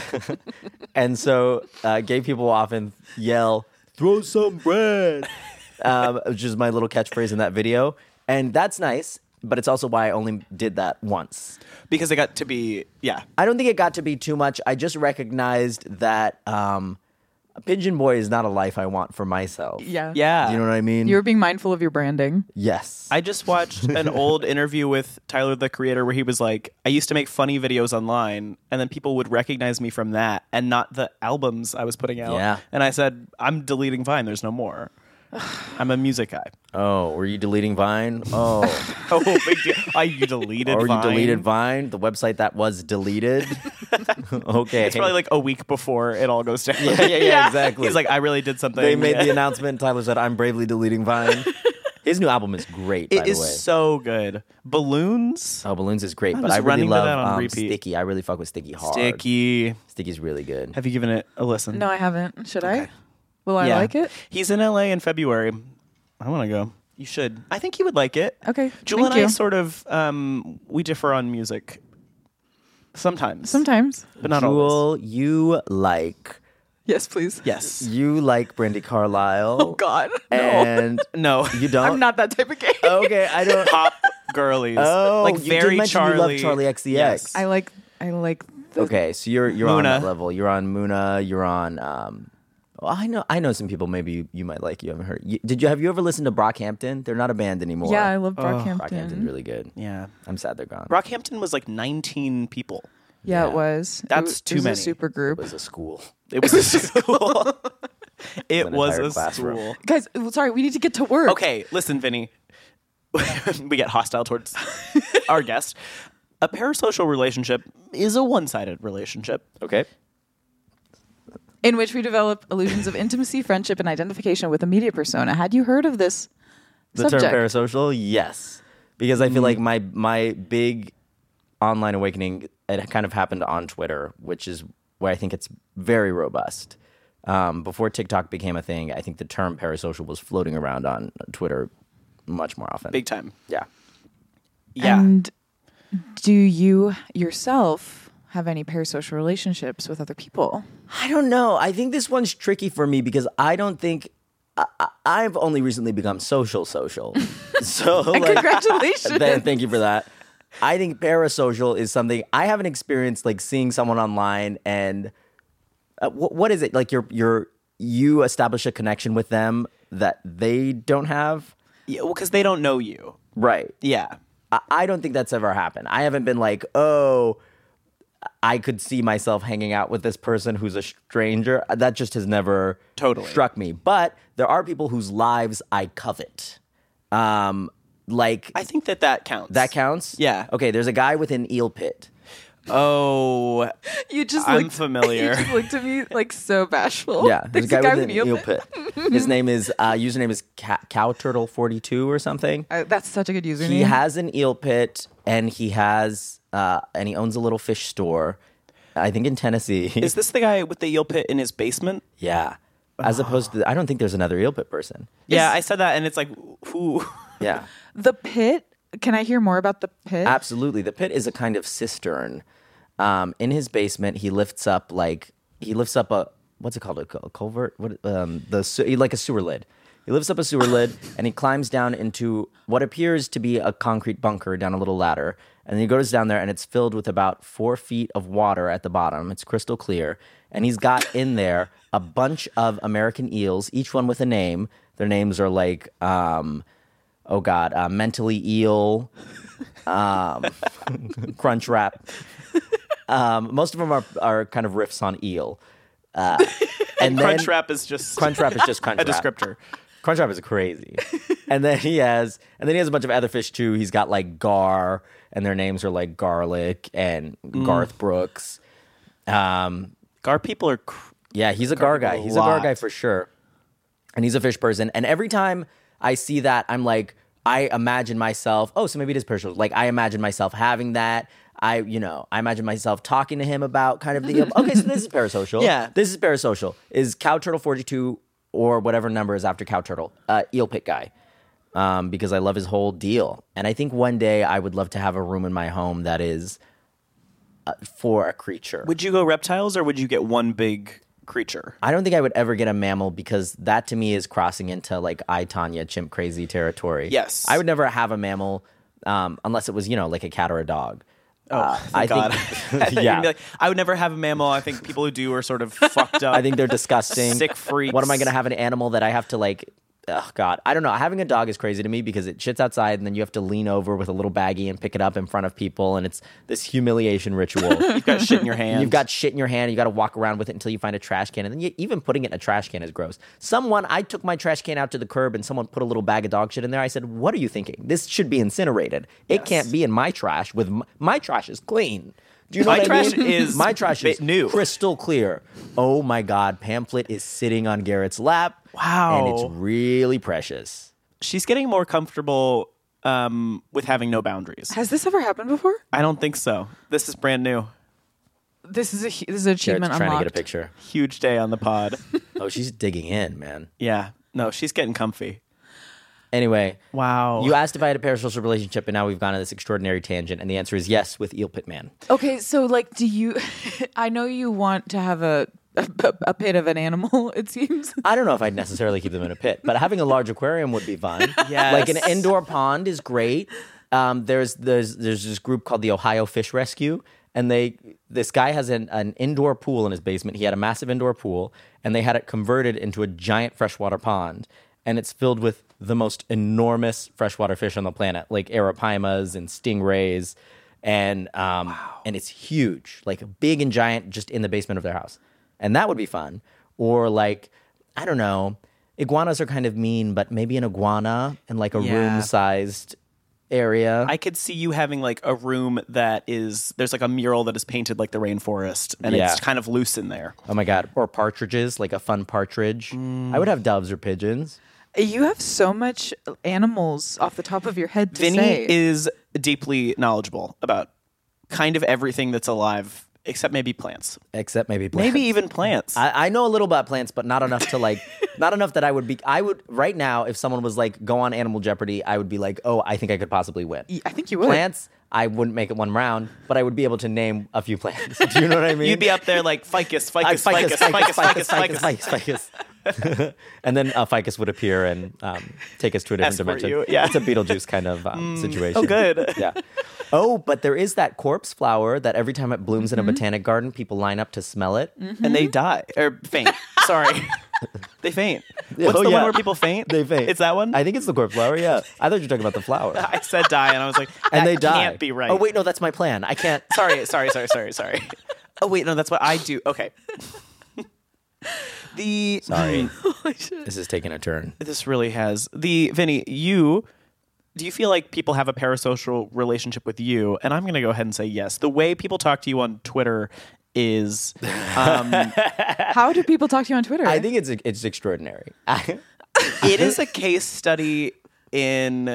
and so uh, gay people often yell, "Throw some bread," um, which is my little catchphrase in that video. And that's nice, but it's also why I only did that once. Because it got to be, yeah. I don't think it got to be too much. I just recognized that um, a pigeon boy is not a life I want for myself. Yeah. Yeah. Do you know what I mean? You were being mindful of your branding. yes. I just watched an old interview with Tyler, the Creator, where he was like, I used to make funny videos online, and then people would recognize me from that and not the albums I was putting out. Yeah. And I said, I'm deleting Vine. There's no more. I'm a music guy. oh, were you deleting Vine? Oh. Oh, big deal. Oh, you deleted or Vine? you deleted Vine, the website that was deleted? Okay. It's probably like a week before it all goes down. yeah, yeah, yeah, exactly. He's like, I really did something. they made Yeah. the announcement. Tyler said, "I'm bravely deleting Vine." His new album is great, by It the is way. so good. Balloons. Oh, Balloons is great, I'm but just I really running to love that on um, repeat. Sticky. I really fuck with Sticky hard. Sticky. Sticky's really good. Have you given it a listen? No, I haven't. Should Okay. I? Will I Yeah. like it? He's in L A in February. I want to go. You should. I think you would like it. Okay. Jewel Thank and I you. sort of, um, we differ on music. Sometimes. Sometimes. But not always. Jewel, you like Yes, please. Yes. you like Brandy Carlisle. Oh God. No. And No. you don't. I'm not that type of gay. Okay, I don't. Pop girlies. Oh, like you very did mention Charlie. you love Charlie X C X. Yes. I like. I like. The, Okay, so you're you're on Muna. that level. You're on Muna. You're on. Um, well, I know I know some people maybe you, you might like. You haven't heard. You, did you have you ever listened to Brockhampton? They're not a band anymore. Yeah, I love Oh, Brockhampton. Brockhampton's really good. Yeah. I'm sad they're gone. Brockhampton was like nineteen people. yeah, Yeah. it was. That's it was, too it was many. A super It group. was a school. It was a school. It An was entire a classroom. school. Guys, sorry, we need to get to work. Okay, listen, Vinny. We get hostile towards our guest. A parasocial relationship is a one-sided relationship. Okay. In which we develop illusions of intimacy, friendship, and identification with a media persona. Had you heard of this The subject? term parasocial, yes, because I feel like my my big online awakening it kind of happened on Twitter, which is where I think it's very robust. Um, before TikTok became a thing, I think the term parasocial was floating around on Twitter much more often. Big time. yeah. Yeah. And do you yourself have any parasocial relationships with other people? I don't know. I think this one's tricky for me because I don't think I, I, I've only recently become social social. So like, Congratulations. Then, thank you for that. I think parasocial is something I haven't experienced, like seeing someone online and uh, wh- what is it like? You're you're you establish a connection with them that they don't have, Yeah, well, because they don't know you. right? Yeah. I, I don't think that's ever happened. I haven't been like, oh, I could see myself hanging out with this person who's a stranger. That just has never Totally. struck me. But there are people whose lives I covet. Um, like I think that that counts. that counts. Yeah. Okay. There's a guy with an eel pit. Oh, You just I'm looked, familiar. You just looked at me like so bashful. Yeah, there's There's a guy, with an eel pit. pit. His name is uh, username is Cow- Cowturtle forty-two or something. Uh, that's such a good username. He has an eel pit, and he has uh, and he owns a little fish store. I think in Tennessee. is this the guy with the eel pit in his basement? Yeah. As opposed to, I don't think there's another eel pit person. Yeah, I said that, and it's like, who? Yeah. The pit. Can I hear more about the pit? Absolutely. The pit is a kind of cistern. Um, in his basement, he lifts up like, he lifts up a, what's it called? A, cul- culvert? What, um, the, se- like a sewer lid. He lifts up a sewer lid and he climbs down into what appears to be a concrete bunker down a little ladder. And he goes down there and it's filled with about four feet of water at the bottom. It's crystal clear. And he's got in there a bunch of American eels, each one with a name. Their names are like, um, oh God, uh, Mentally Eel, um, Crunch Wrap. Um, most of them are, are kind of riffs on eel. Uh, and and then, Crunchwrap is just Crunch Wrap is just Crunch a Wrap. descriptor. Crunchwrap is crazy. And then he has and then he has a bunch of other fish too. He's got like Gar, and their names are like Garlic and Mm. Garth Brooks. Um, Gar people are cr- yeah, he's a Gar guy. a He's a Gar lot. guy for sure. And he's a fish person. And every time I see that, I'm like, I imagine myself, oh, so maybe it is parasocial. Like I imagine myself having that. I, you know, I imagine myself talking to him about kind of the okay, so this is parasocial. Yeah. This is parasocial. Is Cow Turtle forty-two or whatever number is after Cow Turtle, uh, eel pit guy, um, because I love his whole deal. And I think one day I would love to have a room in my home that is uh, for a creature. Would you go reptiles or would you get one big creature? I don't think I would ever get a mammal because that to me is crossing into like I, Tanya, chimp crazy territory. Yes. I would never have a mammal um, unless it was, you know, like a cat or a dog. Oh, Uh, thank I God. think- I thought you were yeah. gonna be like, I would never have a mammal. I think people who do are sort of fucked up. I think they're disgusting. Sick freaks. What am I going to have an animal that I have to like? Oh God, I don't know. Having a dog is crazy to me because it shits outside and then you have to lean over with a little baggie and pick it up in front of people, and it's this humiliation ritual. You've got shit in your hand. You've got shit in your hand. You got to walk around with it until you find a trash can, and then you, even putting it in a trash can is gross. Someone, I took my trash can out to the curb, and someone put a little bag of dog shit in there. I said, "What are you thinking? This should be incinerated. It Yes. can't be in my trash. With my, my trash is clean." Do you know My what I trash mean? is my trash bit is new. crystal clear. Oh my God, Pamphlet is sitting on Garrett's lap. Wow. and it's really precious. She's getting more comfortable um, with having no boundaries. Has this ever happened before? I don't think so. This is brand new. This is a hu- this is an achievement Garrett's trying unlocked. to get a picture. Huge day on the pod. Oh, she's digging in, man. Yeah. No, she's getting comfy. Anyway, Wow. you asked if I had a parasocial relationship, and now we've gone on this extraordinary tangent, and the answer is yes with Eel Pit Man. Okay, so like, do you? I know you want to have a, a a pit of an animal. It seems. I don't know if I'd necessarily keep them in a pit, but having a large aquarium would be fun. Yes. Like an indoor pond is great. Um, there's there's there's this group called the Ohio Fish Rescue, and they this guy has an, an indoor pool in his basement. He had a massive indoor pool, and they had it converted into a giant freshwater pond, and it's filled with the most enormous freshwater fish on the planet, like arapimas and stingrays, and um, and it's huge, like big and giant, just in the basement of their house, and that would be fun. Or like, I don't know, iguanas are kind of mean, but maybe an iguana in like a Yeah. room-sized area. I could see you having like a room that is there's like a mural that is painted like the rainforest and Yeah. it's kind of loose in there. Oh my God. Or partridges, like a fun partridge. I would have doves or pigeons. You have so much animals off the top of your head to Vinny say. is deeply knowledgeable about kind of everything that's alive except maybe plants. Except maybe plants. Maybe even plants. I, I know a little about plants, but not enough to like, not enough that I would be, I would, right now, if someone was like, go on Animal Jeopardy, I would be like, oh, I think I could possibly win. I think you would. Plants, I wouldn't make it one round, but I would be able to name a few plants. Do you know what I mean? You'd be up there like ficus, I- ficus, ficus, ficus, ficus, ficus. ficus, ficus. And then a ficus would appear and um, take us to a different Escort dimension. you, yeah. It's a Beetlejuice kind of um, situation. oh, good. Yeah. Oh, but there is that corpse flower that every time it blooms in a botanic garden, people line up to smell it. And they die or faint. Sorry. They faint. What's Oh, the yeah. one where people faint? They faint. It's that one? I think it's the corpse flower. Yeah. I thought you were talking about the flower. I said die and I was like, that And they die. can't be right. Oh wait, no, that's my plan. I can't. Sorry, sorry, sorry, sorry, sorry. Oh wait, no, that's what I do. Okay. The Sorry, this is taking a turn. this really has the Vinny. You do you feel like people have a parasocial relationship with you? And I'm going to go ahead and say yes. The way people talk to you on Twitter is um, How do people talk to you on Twitter? I think it's it's extraordinary. it is a case study in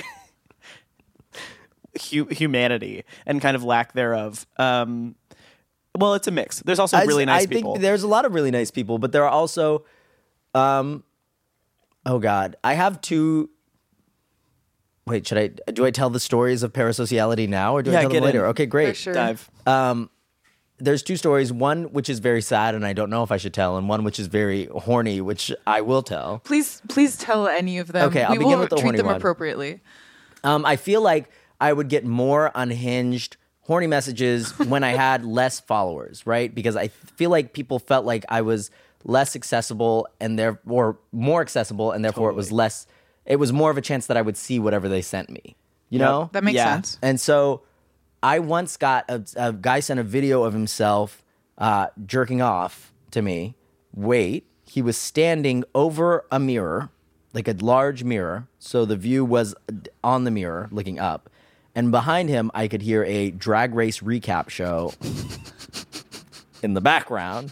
hu- humanity and kind of lack thereof. Um, well, it's a mix. There's also I- really nice I people. think there's a lot of really nice people, but there are also, um, oh God, I have two. Wait, should I? Do I tell the stories of parasociality now, or do Yeah, I tell them get in. later? Okay, great. For sure. Dive. Um, there's two stories. One which is very sad, and I don't know if I should tell, and one which is very horny, which I will tell. Please, please tell any of them. Okay, I'll we begin will with the treat horny them one. appropriately. Um, I feel like I would get more unhinged, horny messages when I had less followers, right? Because I feel like people felt like I was less accessible and therefore more accessible, and therefore it was less. It was more of a chance that I would see whatever they sent me. You Yep. know, That makes Yeah. sense. and so I once got a, a guy sent a video of himself uh, jerking off to me. Wait, he was standing over a mirror, like a large mirror. So the view was on the mirror looking up. And behind him, I could hear a Drag Race recap show in the background.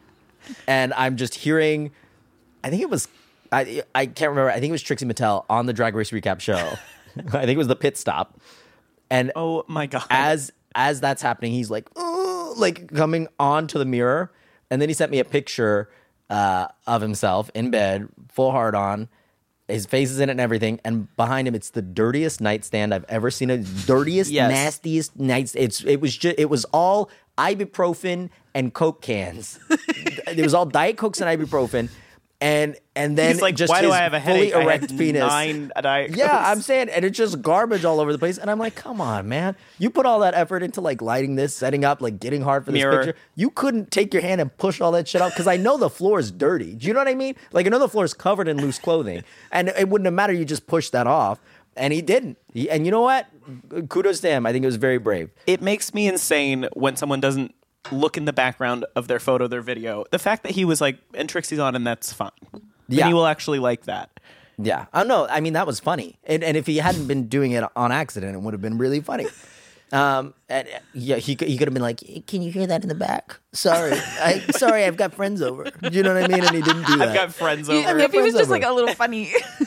And I'm just hearing, I think it was, I, I can't remember. I think it was Trixie Mattel on the Drag Race recap show. I think it was the pit stop. And Oh my god. as as that's happening, he's like, "Ooh," like coming onto the mirror, and then he sent me a picture uh, of himself in bed, full hard on, his face is in it and everything, and behind him, it's the dirtiest nightstand I've ever seen. A dirtiest, Yes. nastiest nights. It's it was just it was all ibuprofen and Coke cans. It was all Diet Cokes and ibuprofen. And and then He's like, just why do his I have a fully headache? I erect had penis. nine Diet Yeah, Cokes. I'm saying, and it's just garbage all over the place. And I'm like, come on, man. You put all that effort into like lighting this, setting up, like getting hard for this Mirror. picture. You couldn't take your hand and push all that shit out because I know the floor is dirty. Do you know what I mean? Like I know the floor is covered in loose clothing, and it wouldn't have mattered. You just pushed that off, and he didn't. He, and you know what? Kudos to him. I think it was very brave. It makes me insane when someone doesn't look in the background of their photo, their video. The fact that he was like, and Trixie's on, and that's fine. Yeah. Vinny will actually like that. Yeah, I don't know. I mean, that was funny, and and if he hadn't been doing it on accident, it would have been really funny. Um, and uh, yeah, he could- he could have been like, "Can you hear that in the back? Sorry, I sorry, I've got friends over." Do you know what I mean? And he didn't do that. I've got friends You- over. if he was friends just like over. a little funny,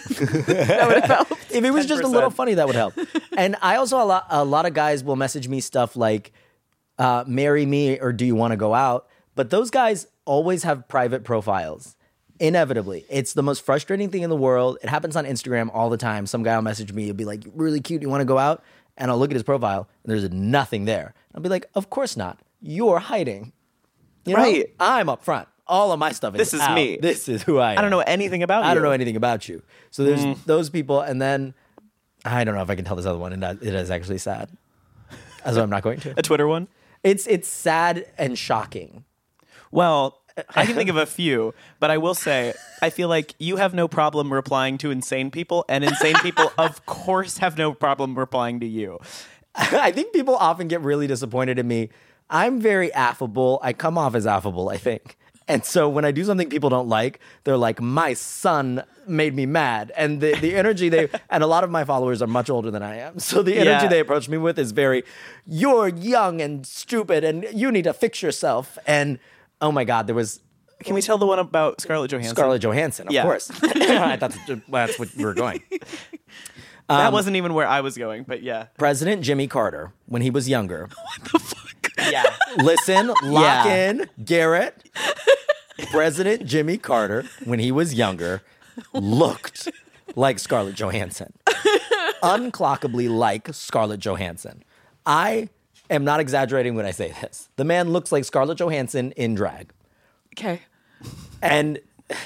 that would have helped. If it was just a little ten percent. funny, that would help. And I also a lot a lot of guys will message me stuff like, uh, "Marry me" or "Do you want to go out?" But those guys always have private profiles. Inevitably, it's the most frustrating thing in the world. It happens on Instagram all the time. Some guy will message me, he'll be like, "Really cute, you want to go out?" And I'll look at his profile, and there's nothing there. I'll be like, "Of course not. You're hiding." You know? Right. I'm up front. All of my stuff is This is out. me. This is who I am. I don't know anything about you. I don't know anything about you. So there's those people, and then I don't know if I can tell this other one, and that, it is actually sad. So I'm not going to. A Twitter one? It's it's sad and shocking. Well, I can think of a few, but I will say, I feel like you have no problem replying to insane people, and insane people, of course, have no problem replying to you. I think people often get really disappointed in me. I'm very affable. I come off as affable, I think. And so when I do something people don't like, they're like, "My son made me mad." And the, the energy they, and a lot of my followers are much older than I am. So the energy Yeah. they approach me with is very, "You're young and stupid and you need to fix yourself." And oh my God, there was Can we tell the one about Scarlett Johansson? Scarlett Johansson, of Yeah. course. I thought that's what we were going. That wasn't even where I was going, but yeah. President Jimmy Carter, when he was younger. Yeah. Listen, lock Yeah. in, Garrett. President Jimmy Carter, when he was younger, looked like Scarlett Johansson. Unclockably like Scarlett Johansson. I am not exaggerating when I say this. The man looks like Scarlett Johansson in drag. Okay. And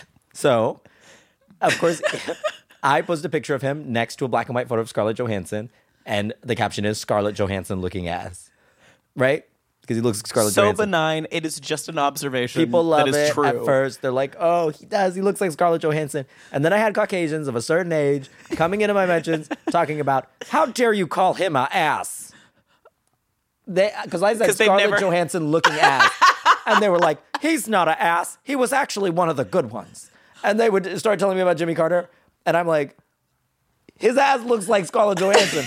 so, of course, I posted a picture of him next to a black and white photo of Scarlett Johansson, and the caption is Scarlett Johansson looking ass. Right? Because he looks like Scarlett So Johansson. benign. It is just an observation. People love that is it true. at first. They're like, "Oh, he does. He looks like Scarlett Johansson." And then I had Caucasians of a certain age coming into my mentions talking about, "How dare you call him a ass?" They Because I said 'Cause they've Scarlett never- Johansson looking ass. And they were like, "He's not an ass. He was actually one of the good ones." And they would start telling me about Jimmy Carter. And I'm like, his ass looks like Scarlett Johansson.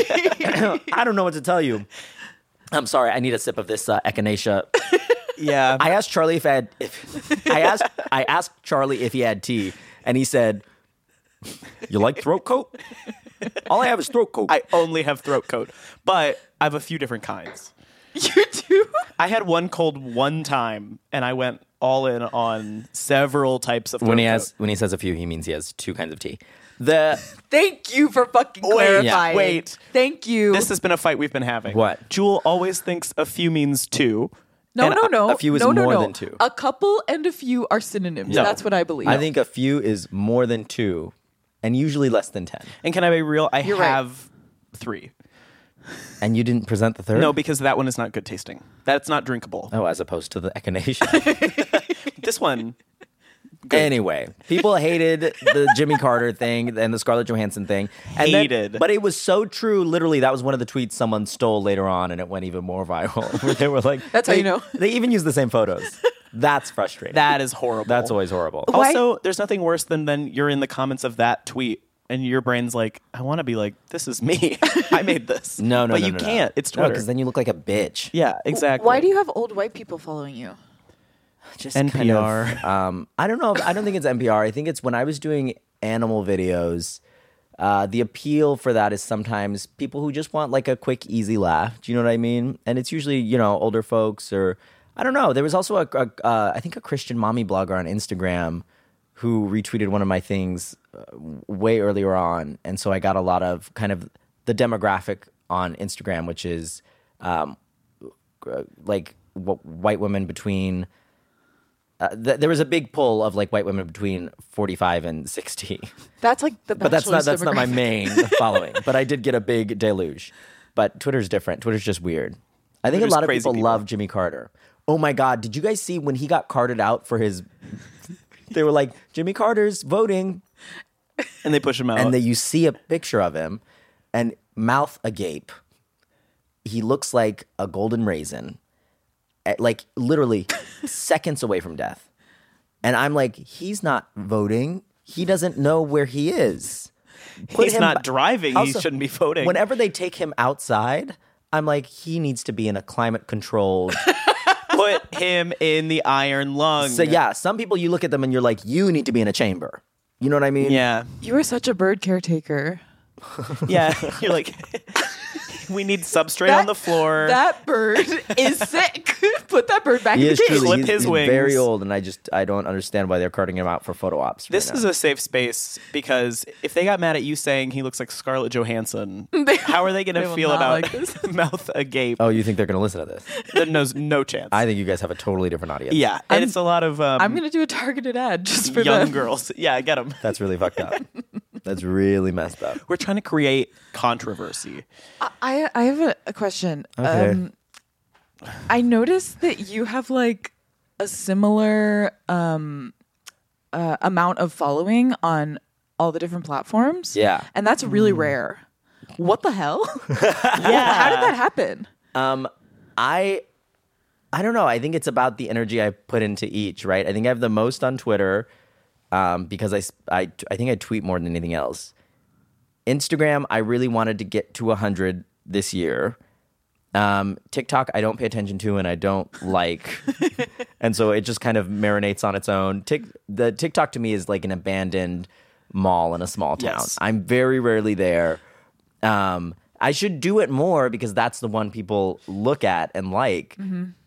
I don't know what to tell you. I'm sorry. I need a sip of this uh, echinacea. Yeah. I asked Charlie if I had. If, I asked. I asked Charlie if he had tea, and he said, "You like throat coat? All I have is throat coat." I only have throat coat, but I have a few different kinds. You do? I had one cold one time, and I went all in on several types of throat when he coat. has, when he says a few, he means he has two kinds of tea. The Thank you for fucking Wait, clarifying. wait. Thank you. This has been a fight we've been having. What? Jewel always thinks a few means two, No, And no, a- no. a few is no, no, more no. than two. A couple and a few are synonyms. No. That's what I believe. I think a few is more than two, and usually less than ten. And can I be real? I You're right. have three. And you didn't present the third? No, because that one is not good tasting. That's not drinkable. Oh, as opposed to the echinacea. This one, Anyway, people hated the Jimmy Carter thing and the Scarlett Johansson thing. And then- Hated. but it was so true. Literally, that was one of the tweets someone stole later on, and it went even more viral. Where they were like, That's how they- you know. They even used the same photos. That's frustrating. that is horrible. That's always horrible. Why- Also, there's nothing worse than then you're in the comments of that tweet and your brain's like, I want to be like, this is me. I made this. No, no, but no, you no, no. can't. It's No, Twitter. because then you look like a bitch. yeah, exactly. Why do you have old white people following you? Just N P R. Kind of, um, I don't know. If, I don't think it's N P R. I think it's when I was doing animal videos. Uh, the appeal for that is sometimes people who just want like a quick, easy laugh. Do you know what I mean? And it's usually, you know, older folks or I don't know. There was also a, a uh, I think a Christian mommy blogger on Instagram who retweeted one of my things uh, way earlier on, and so I got a lot of kind of the demographic on Instagram, which is um, like w- white women between. Uh, th- there was a big pull of like white women between forty-five and sixty, That's like the but that's not bachelor's that's not my demographic. main following. But I did get a big deluge. But Twitter's different. Twitter's just weird. I think Twitter's a lot of crazy people, people. love Jimmy Carter. Oh my God! Did you guys see when he got carted out for his? They were like Jimmy Carter's voting, And they push him out. and then you see a picture of him, and mouth agape. He looks like a golden raisin, at, like literally seconds away from death. And I'm like, he's not voting. He doesn't know where he is. Put He's him not ba- driving. he Also, shouldn't be voting. Whenever they take him outside, I'm like, he needs to be in a climate controlled. Put him in the iron lung. So yeah, some people you look at them and you're like, you need to be in a chamber. You know what I mean? Yeah. You are such a bird caretaker. Yeah. You're like, we need substrate on the floor. That bird is sick. Put that bird back He in is the cage. truly Clip he's, his he's wings. very old, and I just I don't understand why they're carting him out for photo ops. This right is now. a safe space because if they got mad at you saying he looks like Scarlett Johansson, how are they going they to will feel not about like this. mouth agape? Oh, you think they're going to listen to this? Then no, no chance. I think you guys have a totally different audience. yeah, and it's a lot of um, I'm going to do a targeted ad just for young them. girls. Yeah, I get them. That's really fucked up. That's really messed up. We're trying to create controversy. I I have a, a question. Okay. Um, I noticed that you have like a similar um, uh, amount of following on all the different platforms. Yeah. and that's really rare. What the hell? Yeah, How did that happen? Um, I I don't know. I think it's about the energy I put into each, right? I think I have the most on Twitter um, because I, s- I, I think I tweet more than anything else. Instagram, I really wanted to get to one hundred this year. Um, TikTok, I don't pay attention to and I don't like. And so it just kind of marinates on its own. Tik the TikTok to me is like an abandoned mall in a small town. Yes. I'm very rarely there. Um, I should do it more because that's the one people look at and like.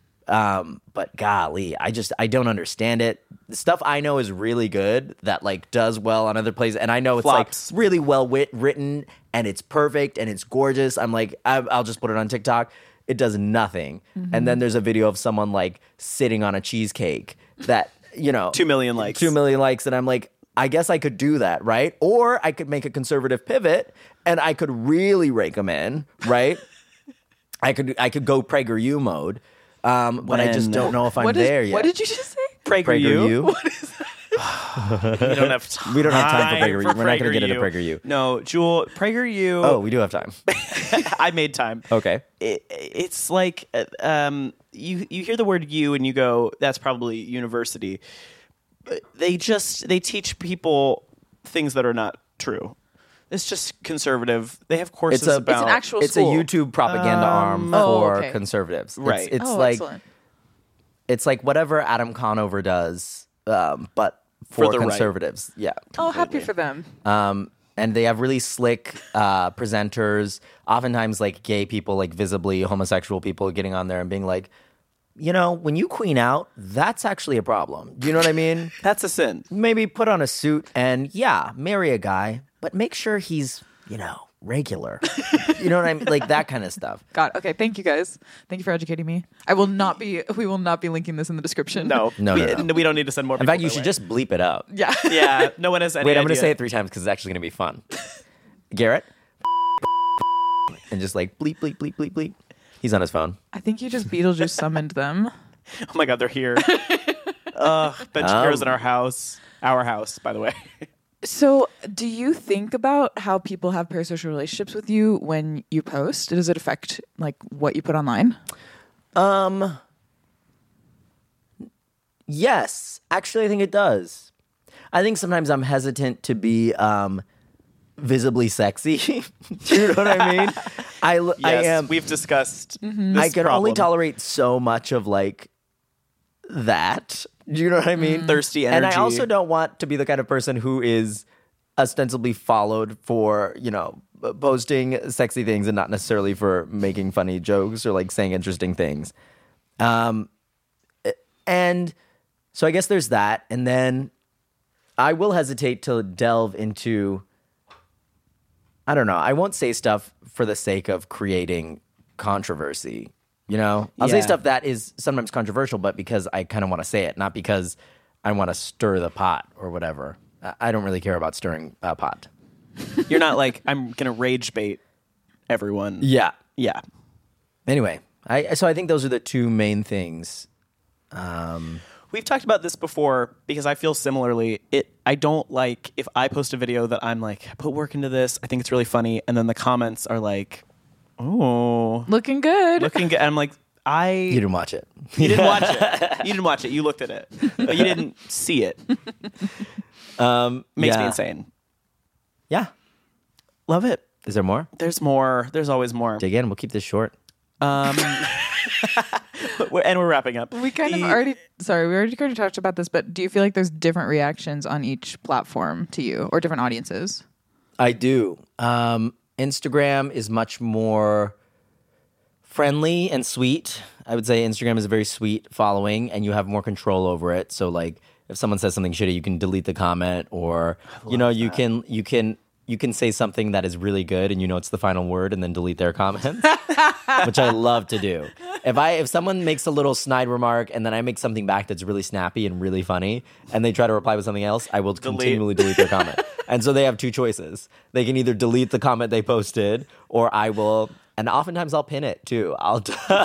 Um, but golly, I just I don't understand it. The stuff I know is really good that like does well on other places, and I know it's Flops. like really well wit- written and it's perfect and it's gorgeous. I'm like I, I'll just put it on TikTok. It does nothing, and then there's a video of someone like sitting on a cheesecake that you know two million likes. two million likes, and I'm like, I guess I could do that, right? Or I could make a conservative pivot, and I could really rake them in, right? I could I could go PragerU mode, um, but I just When? don't know if I'm What is- there yet. What did you just say? PragerU. PragerU? We don't have time. We don't have time for PragerU. We're not gonna get into PragerU. PragerU. No, Jewel, PragerU. Oh, we do have time. I made time. Okay. It, it's like uh, um, you you hear the word "you" and you go, "That's probably university." But they just they teach people things that are not true. It's just conservative. They have courses It's a- about It's an actual It's school. a YouTube propaganda arm Oh, for okay. conservatives. It's- Right. It's, Oh, like excellent. it's like whatever Adam Conover does, um, but for, For the right. conservatives. Yeah. Oh, happy for them. Um, and they have really slick uh, presenters, oftentimes like gay people, like visibly homosexual people getting on there and being like, you know, when you queen out, that's actually a problem. Do you know what I mean? That's a sin. Maybe put on a suit and, yeah, marry a guy, but make sure he's, you know, regular. You know what I mean? Like that kind of stuff. God. Okay. Thank you guys. Thank you for educating me. I will not be. We will not be linking this in the description. No, No, we, no, no. we don't need to send more. In people fact, you their should way. just bleep it out. Yeah. Yeah, no one has any Wait, I'm going to idea. say it three times because it's actually going to be fun. Garrett. And just like bleep, bleep, bleep, bleep, bleep. He's on his phone. I think you just Beetlejuice summoned them. Oh my God, they're here. Ugh, Ben Shapiro's in our house. Our house, by the way. So, do you think about how people have parasocial relationships with you when you post? Does it affect like what you put online? Um. Yes, actually, I think it does. I think sometimes I'm hesitant to be um, visibly sexy. Do you know what I mean? I, l- I Yes, am. we've discussed. Mm-hmm. This I can only problem. tolerate so much of like that. Do you know what I mean? Thirsty And I energy. also don't want to be the kind of person who is ostensibly followed for, you know, b- posting sexy things and not necessarily for making funny jokes or like saying interesting things. Um, and so I guess there's that. And then I will hesitate to delve into, I don't know, I won't say stuff for the sake of creating controversy. You know, I'll say Yeah. stuff that is sometimes controversial, but because I kind of want to say it, not because I want to stir the pot or whatever. I- I don't really care about stirring a pot. You're not like, I'm going to rage bait everyone. Yeah. Yeah. Anyway, I so I think those are the two main things. We've talked about this before because I feel similarly. It I don't like if I post a video that I'm like, I put work into this, I think it's really funny, and then the comments are like, oh, Looking good. looking good. And I'm like, I You didn't watch it. you didn't watch it. You didn't watch it. You looked at it, but you didn't see it. Um, Makes yeah. me insane. Yeah. Love it. Is there more? There's more. There's always more. Dig in. We'll keep this short. Um, we're- and we're wrapping up. We kind The- of already, sorry, we already kind of talked about this, but do you feel like there's different reactions on each platform to you or different audiences? I do. Um, Instagram is much more friendly and sweet. I would say Instagram is a very sweet following, and you have more control over it. So, like, if someone says something shitty, you can delete the comment, or you know, you can you can you can say something that is really good, and you know it's the final word, and then delete their comments, which I love to do. If I if someone makes a little snide remark, and then I make something back that's really snappy and really funny, and they try to reply with something else, I will continually delete their comment. And so they have two choices. They can either delete the comment they posted, or I will, and oftentimes I'll pin it too. I'll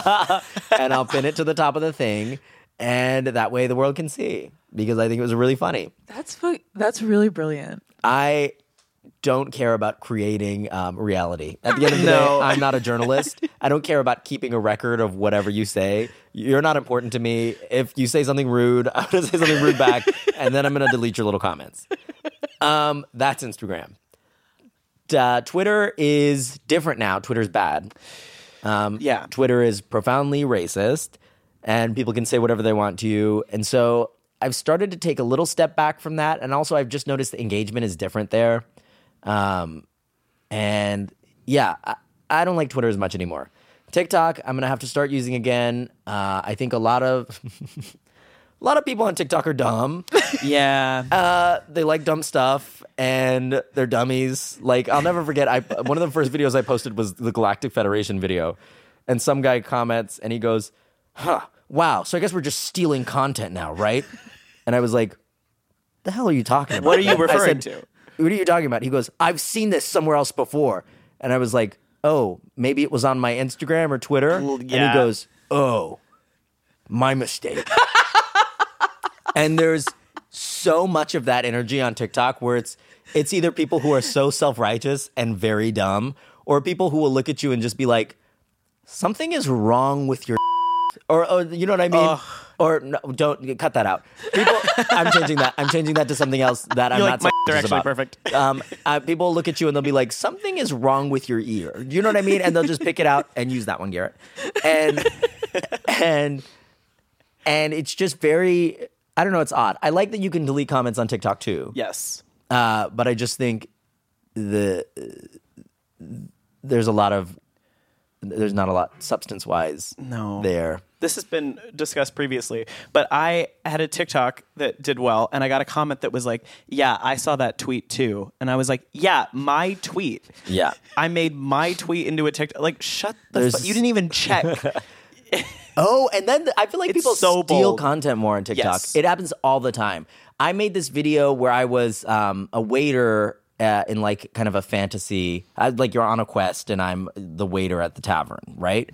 and I'll pin it to the top of the thing, and that way the world can see, because I think it was really funny. That's fu- that's really brilliant. I don't care about creating um, reality. At the end of the No. day, I'm not a journalist. I don't care about keeping a record of whatever you say. You're not important to me. If you say something rude, I'm going to say something rude back, and then I'm going to delete your little comments. Um, that's Instagram. Uh, Twitter is different now. Twitter's bad. Um, Yeah. Twitter is profoundly racist, and people can say whatever they want to you. And so I've started to take a little step back from that. And also, I've just noticed the engagement is different there. Um, and yeah, I, I don't like Twitter as much anymore. TikTok, I'm going to have to start using again. Uh, I think a lot of a lot of people on TikTok are dumb. Yeah. Uh, they like dumb stuff, and they're dummies. Like, I'll never forget, I one of the first videos I posted was the Galactic Federation video, and some guy comments, and he goes, huh, wow, so I guess we're just stealing content now, right? And I was like, the hell are you talking about? What are you I referring said, to? What are you talking about? He goes, I've seen this somewhere else before. And I was like, oh, maybe it was on my Instagram or Twitter? Well, And yeah. he goes, oh, my mistake. And there's so much of that energy on TikTok where it's it's either people who are so self-righteous and very dumb, or people who will look at you and just be like, something is wrong with your or, or you know what I mean? Ugh. Or no, don't cut that out. People, I'm changing that. I'm changing that to something else that I'm You're not like, so they're conscious actually about. perfect. Um, uh, people look at you and they'll be like, something is wrong with your ear. You know what I mean? And they'll just pick it out and use that one, Garrett. And and and it's just very, I don't know, it's odd. I like that you can delete comments on TikTok too. Yes. Uh, but I just think the uh, there's a lot of there's not a lot substance wise No. there. this has been discussed previously, but I had a TikTok that did well, and I got a comment that was like, yeah, I saw that tweet too. And I was like, yeah, my tweet. Yeah. I made my tweet into a TikTok. Like, shut the There's- fuck. You didn't even check. Oh, and then I feel like It's people so steal bold. content more on TikTok. Yes. It happens all the time. I made this video where I was um, a waiter uh, in like kind of a fantasy, I, like you're on a quest and I'm the waiter at the tavern, right?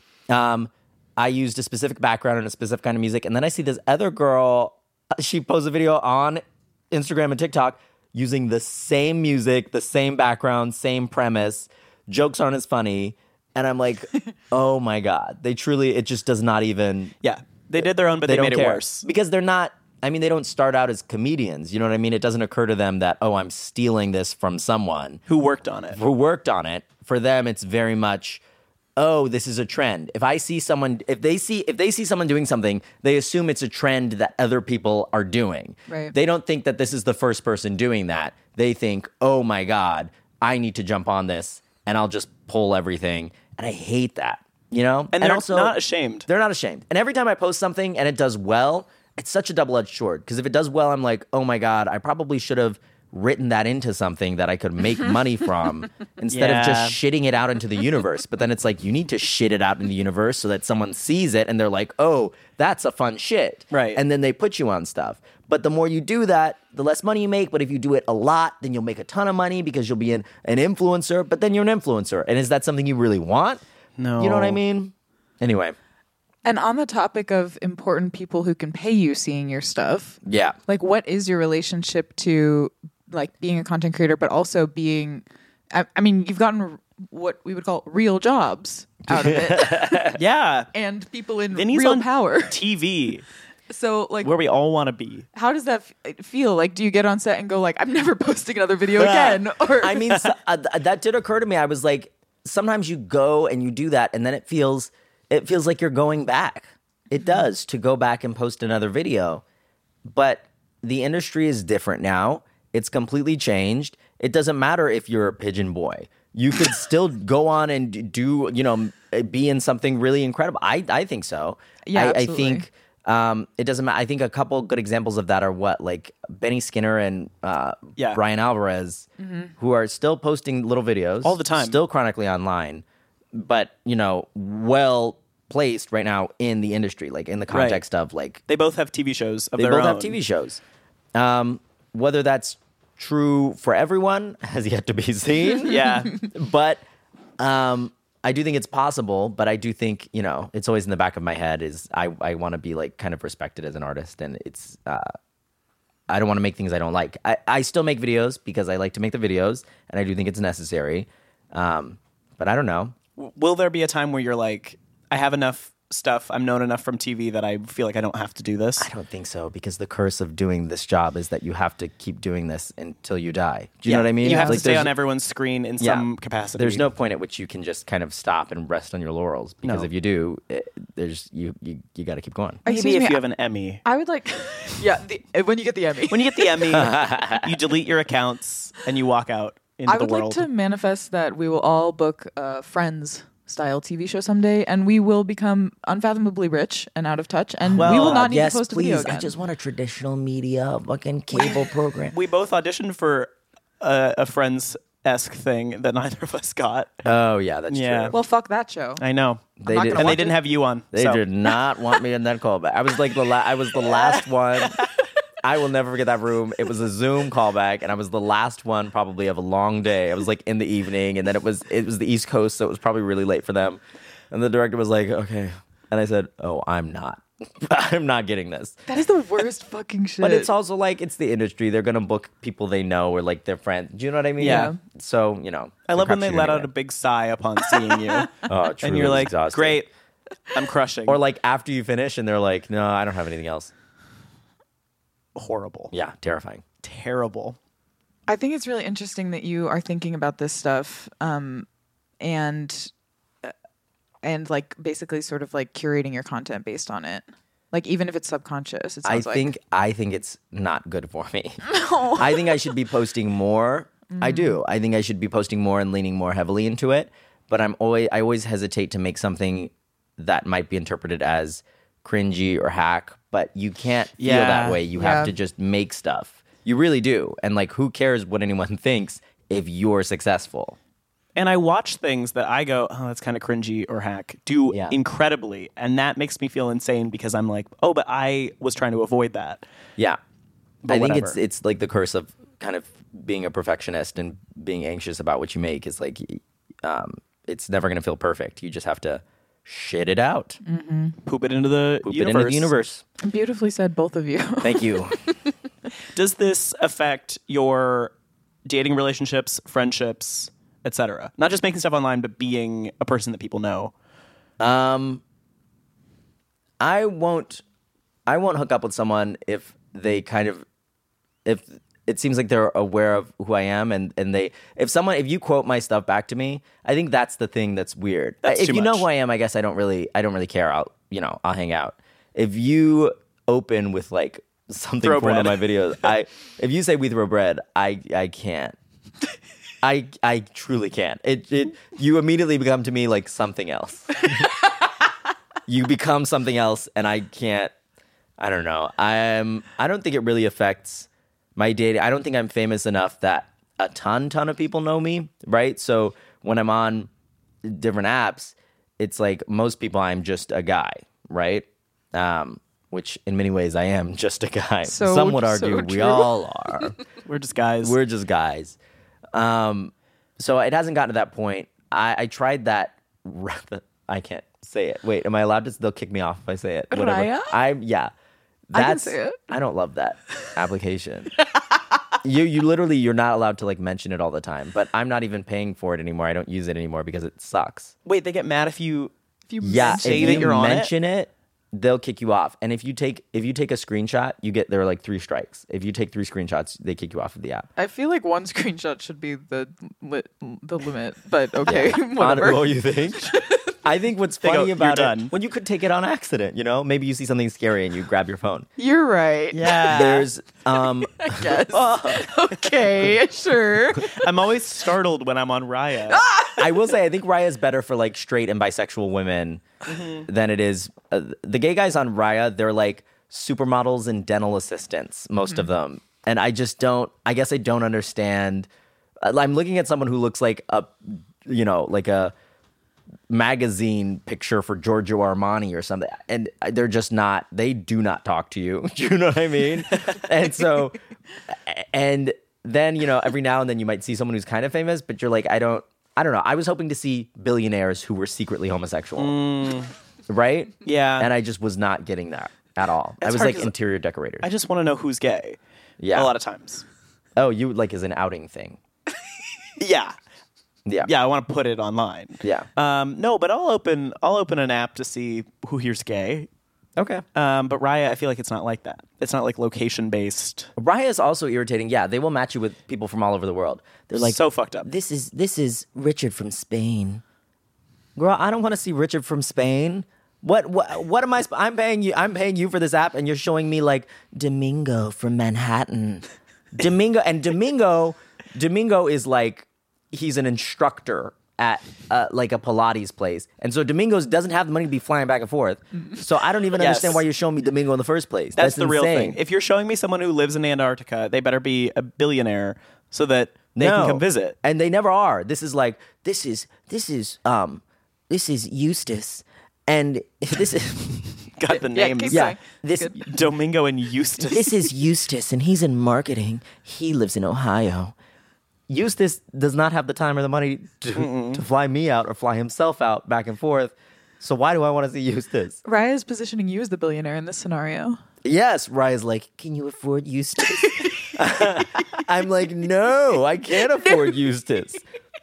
Um, I used a specific background and a specific kind of music, and then I see this other girl. She posts a video on Instagram and TikTok using the same music, the same background, same premise. Jokes aren't as funny. And I'm like, oh my God. They truly, it just does not even. Yeah. They did their own, but they, don't made care. it worse. Because they're not, I mean, they don't start out as comedians. You know what I mean? It doesn't occur to them that, oh, I'm stealing this from someone Who worked on it? who worked on it. For them, it's very much, oh, this is a trend. If I see someone, if they see, if they see someone doing something, they assume it's a trend that other people are doing. Right. They don't think that this is the first person doing that. They think, oh my God, I need to jump on this and I'll just pull everything. And I hate that, you know? And they're also, not ashamed. They're not ashamed. And every time I post something and it does well, it's such a double-edged sword. Because if it does well, I'm like, oh my God, I probably should have written that into something that I could make money from instead Yeah. of just shitting it out into the universe. But then it's like, you need to shit it out in the universe so that someone sees it and they're like, oh, that's a fun shit. Right. And then they put you on stuff. But the more you do that, the less money you make. But if you do it a lot, then you'll make a ton of money because you'll be an, an influencer. But then you're an influencer. And is that something you really want? No. You know what I mean? Anyway. And on the topic of important people who can pay you seeing your stuff, Yeah. like what is your relationship to like being a content creator, but also being, I, I mean, you've gotten what we would call real jobs out of it Yeah. and people in Vinny's real on power. T V, So like, where we all want to be. how does that f- feel? Like, do you get on set and go like, I'm never posting another video again? Or I mean, so, uh, th- that did occur to me. I was like, sometimes you go and you do that, and then it feels it feels like you're going back. It does to go back and post another video, but the industry is different now. It's completely changed. It doesn't matter if you're a pigeon boy. You could still go on and do, you know, be in something really incredible. I I think so. Yeah, I, I absolutely. think. Um, it doesn't matter. I think a couple good examples of that are what, like Benny Skinner and uh, Yeah. Brian Alvarez, who are still posting little videos All the time. still chronically online, but you know, well placed right now in the industry, like in the context of like They both have T V shows of they their both own. have T V shows. Um, whether that's true for everyone has yet to be seen. Yeah. But um, I do think it's possible, but I do think, you know, it's always in the back of my head is I, I want to be like kind of respected as an artist, and it's uh, I don't want to make things I don't like. I, I still make videos because I like to make the videos, and I do think it's necessary. Um, but I don't know. Will there be a time where you're like, I have enough stuff, I'm known enough from T V that I feel like I don't have to do this? I don't think so, because the curse of doing this job is that you have to keep doing this until you die. Do you Yeah. know what I mean? You have Like, to stay there's- on everyone's screen in Yeah. some capacity. There's no point at which you can just kind of stop and rest on your laurels, because No. if you do, it, there's you you, you got to keep going. Maybe Excuse if me, you have an Emmy. I would like, yeah, the, when you get the Emmy. When you get the Emmy, you delete your accounts and you walk out into I the would world. like to manifest that we will all book a Friends style T V show someday, and we will become unfathomably rich and out of touch, and we Well, will not need yes, to post a please. video again. I just want a traditional media fucking cable program. We both auditioned for a, a Friends esque thing that neither of us got. Oh yeah, that's Yeah. true. well, fuck that show. I know. They not did, gonna And they watch didn't it. have you on. they so. did not want me in that callback. I was like the la- I was the last one. I will never forget that room. It was a Zoom callback, and I was the last one probably of a long day. I was like in the evening, and then it was it was the East Coast, so it was probably really late for them. And the director was like, "Okay," and I said, "Oh, I'm not. I'm not getting this." That is the worst fucking shit. But it's also like it's the industry. They're gonna book people they know or like their friends. Do you know what I mean? Yeah. So you know, I love when they crapshoot let out anyway. a big sigh upon seeing you. Oh, true, and you're it was like, exhausting. great, I'm crushing. Or like after you finish, and they're like, "No, I don't have anything else." horrible. Yeah, terrifying. Terrible. I think it's really interesting that you are thinking about this stuff, um, and uh, and like basically sort of like curating your content based on it. Like even if it's subconscious, it I sounds like. think I think it's not good for me. I think I should be posting more. I do. I think I should be posting more and leaning more heavily into it. But I'm always I always hesitate to make something that might be interpreted as cringy or hack, but you can't feel Yeah. that way. You Yeah. have to just make stuff. You really do. And like, who cares what anyone thinks if you're successful? And I watch things that I go, oh, that's kind of cringy or hack, do Yeah. incredibly. And that makes me feel insane because I'm like, oh, but I was trying to avoid that. Yeah. But I think whatever. it's it's like the curse of kind of being a perfectionist and being anxious about what you make is like um, it's never going to feel perfect. You just have to shit it out. Poop it into the Poop universe. it into the universe. Beautifully said, both of you. Thank you. Does this affect your dating relationships, friendships, et cetera? Not just making stuff online, but being a person that people know. Um, I won't. I won't hook up with someone if they kind of, if it seems like they're aware of who I am, and and they, if someone, if you quote my stuff back to me, I think that's the thing that's weird. That's if too you know much. who I am, I guess I don't really, I don't really care. I'll, you know, I'll hang out. If you open with like something Throw from one of my bread. videos, I, if you say we throw bread, I, I can't. I I truly can't. It it you immediately become to me like something else. You become something else, and I can't. I don't know. I'm. I don't think it really affects my dating. I don't think I'm famous enough that a ton ton of people know me. Right. So when I'm on different apps, it's like most people I'm just a guy. Right. Um, which in many ways I am just a guy. So- Some would so argue we true. all are. We're just guys. We're just guys. Um, so it hasn't gotten to that point. I, I tried that. I can't say it. Wait, am I allowed to? They'll kick me off if I say it. Whatever. Raya? I'm yeah. I can That's, say it. I don't love that application. you you literally you're not allowed to like mention it all the time. But I'm not even paying for it anymore. I don't use it anymore because it sucks. Wait, they get mad if you. If you Yeah, Say if that you you're on it? mention it, they'll kick you off. And if you take if you take a screenshot, you get there are like three strikes. If you take three screenshots, they kick you off of the app. I feel like one screenshot should be the li- the limit, but okay, On- whatever. What you think? I think what's They go, funny "You're about it, done." when you could take it on accident, you know, maybe you see something scary and you grab your phone. You're right. Yeah. There's, um, Yes. Okay, sure. I'm always startled when I'm on Raya. I will say, I think Raya is better for like straight and bisexual women than it is. Uh, the gay guys on Raya, they're like supermodels and dental assistants, most of them. And I just don't, I guess I don't understand. Uh, I'm looking at someone who looks like a, you know, like a magazine picture for Giorgio Armani or something. And they're just not, they do not talk to you. You know what I mean? And so, and then, you know, every now and then you might see someone who's kind of famous, but you're like, I don't, I don't know. I was hoping to see billionaires who were secretly homosexual, right? Yeah. And I just was not getting that at all. I It's was hard like 'cause interior decorators. I just want to know who's gay. Yeah. A lot of times. Oh, you like as an outing thing. Yeah. Yeah. Yeah, I want to put it online. Yeah. Um, no, but I'll open I'll open an app to see who here's gay. Okay. Um, but Raya, I feel like it's not like that. It's not like location based. Raya is also irritating. Yeah, they will match you with people from all over the world. They're like, So fucked up. This is this is Richard from Spain. Girl, I don't want to see Richard from Spain. What what what am I? Sp- I'm paying you. I'm paying you for this app, and you're showing me like Domingo from Manhattan. Domingo and Domingo. Domingo is like he's an instructor at uh, like a Pilates place, and so Domingos doesn't have the money to be flying back and forth. So I don't even Yes. understand why you're showing me Domingo in the first place. That's, That's, the real insane. thing. If you're showing me someone who lives in Antarctica, they better be a billionaire so that they No. can come visit. And they never are. This is like this is this is um this is Eustace, and this is Got the Yeah, names. keep yeah going. this Good. Domingo and Eustace. this is Eustace, and he's in marketing. He lives in Ohio. Eustace does not have the time or the money to, to fly me out or fly himself out back and forth. So why do I want to see Eustace? Raya is positioning you as the billionaire in this scenario. Yes, Raya's like, can you afford Eustace? I'm like, no, I can't afford Eustace.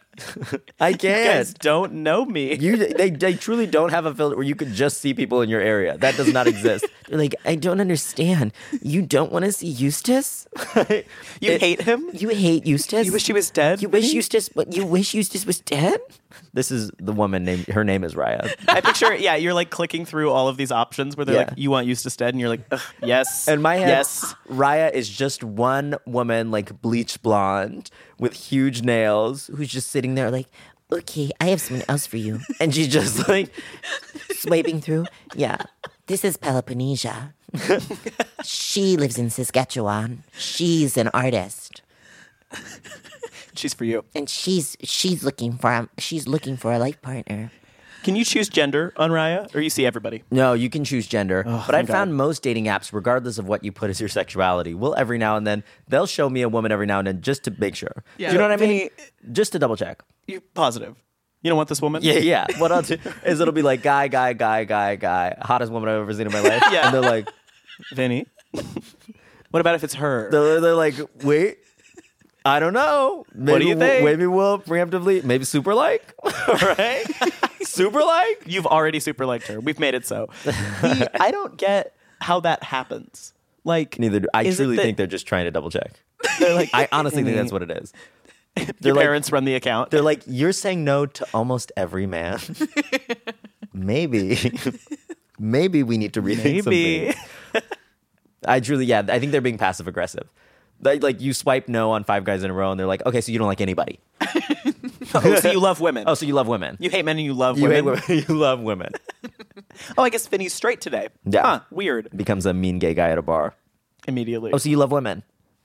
I You can't. guys don't know me. You, they, they truly don't have a filter where you could just see people in your area. That does not exist. They're like, I don't understand. You don't want to see Eustace? You It- hate him? You hate Eustace? You wish he was dead? You wish Eustace, but you wish Eustace was dead? This is the woman named, her name is Raya. I picture, yeah, you're like clicking through all of these options where they're Yeah. like, you want Eustace dead? And you're like, Ugh, yes. In my head, yes. Raya is just one woman, like bleach blonde with huge nails, who's just sitting there like, Okay, I have something else for you. And she's just like, Swiping through. Yeah. This is Peloponnesia. She lives in Saskatchewan. She's an artist. She's for you. And she's she's looking for a, she's looking for a life partner. Can you choose gender on Raya, or you see everybody? no, you can choose gender. but I thank found God. most dating apps, regardless of what you put as your sexuality, will every now and then, they'll show me a woman every now and then just to make sure. Yeah. Do you know what I mean? Vinny- Just to double check. You positive? You don't want this woman? Yeah, yeah. What I'll do is it'll be like guy, guy, guy, guy, guy, hottest woman I've ever seen in my life. Yeah. And they're like, Vinny. What about if it's her? they're, they're like, wait, I don't know. Maybe, do you we'll- think? Maybe we'll preemptively, maybe super like, right? Super like. You've already super liked her. We've made it so. The- I don't get how that happens. Like, Neither do I. is it truly that think they're just trying to double check. they're like, I honestly think that's what it is. your They're like, parents run the account. they're like, you're saying no to almost every man. Maybe, maybe we need to rethink Maybe. something. I truly, yeah, I think they're being passive aggressive. Like, like you swipe no on five guys in a row, and they're like, okay, so you don't like anybody. Oh, so you love women. Oh, so you love women. You hate men and you love You hate women. women. You love women. Oh, I guess Vinny's straight today. Yeah. Huh, weird. Becomes a mean gay guy at a bar. Immediately. Oh, so you love women.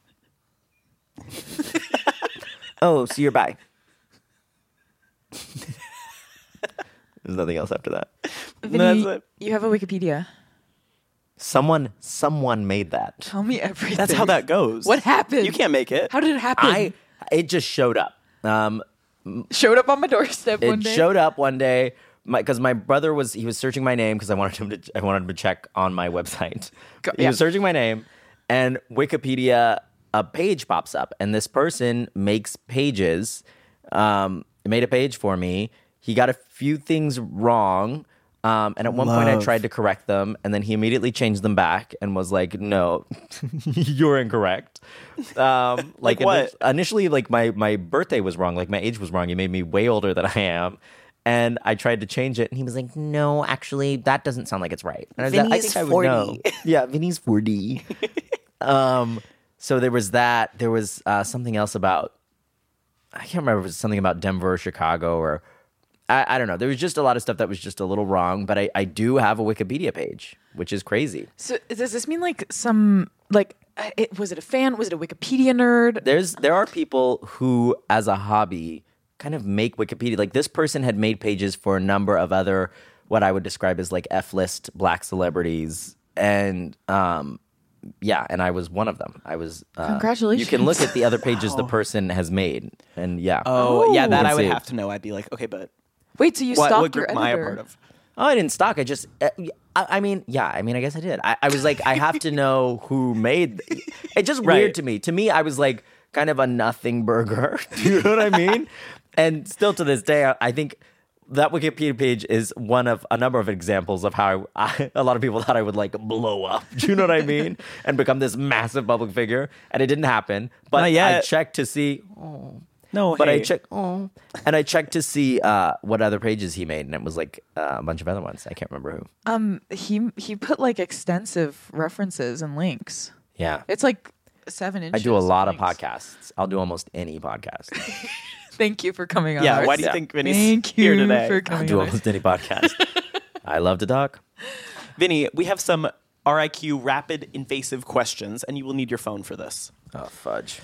Oh, so you're bi. There's nothing else after that. Vinny, That's it. you have a Wikipedia. Someone, someone made that. Tell me everything. That's how that goes. What happened? You can't make it. How did it happen? I. It just showed up. Um, showed up on my doorstep one it day. showed up one day because my, my brother was he was searching my name because I wanted him to I wanted him to check on my website. Go- he yeah. was searching my name, and Wikipedia a page pops up, and this person makes pages. Um, made a page for me. He got a few things wrong. Um, and at one point I Love. tried to correct them, and then he immediately changed them back and was like, no, you're incorrect. Um, like what? ini- initially, like my, my birthday was wrong. Like my age was wrong. He made me way older than I am. And I tried to change it, and he was like, no, actually, that doesn't sound like it's right. And I was like, I Vinny's think I would know. forty. Yeah, Vinny's forty. um, so there was that. There was uh, something else about, I can't remember if it was something about Denver or Chicago or, I, I don't know. There was just a lot of stuff that was just a little wrong, but I, I do have a Wikipedia page, which is crazy. So does this mean like some like uh, it, was it a fan? Was it a Wikipedia nerd? There's there are people who, as a hobby, kind of make Wikipedia. Like this person had made pages for a number of other what I would describe as like F-list black celebrities, and um, yeah, and I was one of them. I was. Uh, Congratulations. You can look at the other pages the person has made, and yeah. Oh, yeah, Ooh. that You I can would see. have to know. I'd be like, okay, but Wait, so you what, stalked what group your am I a editor? part of? Oh, I didn't stalk. I just, uh, I, I mean, yeah. I mean, I guess I did. I, I was like, I have to know who made. It's just Right. weird to me. To me, I was like kind of a nothing burger. Do you know what I mean? And still to this day, I, I think that Wikipedia page is one of a number of examples of how I, I, a lot of people thought I would like blow up. Do you know what I mean? And become this massive public figure, and it didn't happen. But Not yet. I checked to see. No, But hey. I checked, oh, and I checked to see uh, what other pages he made, and it was like uh, a bunch of other ones. I can't remember who. Um, he he put like extensive references and links. Yeah, It's like seven I inches. do a lot of links. podcasts. I'll do almost any podcast. Thank you for coming on. Yeah, ours. why do you Yeah. think Vinny's Thank you here today? for I'll coming do on. ours. almost any podcast. I love to talk. Vinny, we have some R I Q rapid invasive questions, and you will need your phone for this. Oh fudge!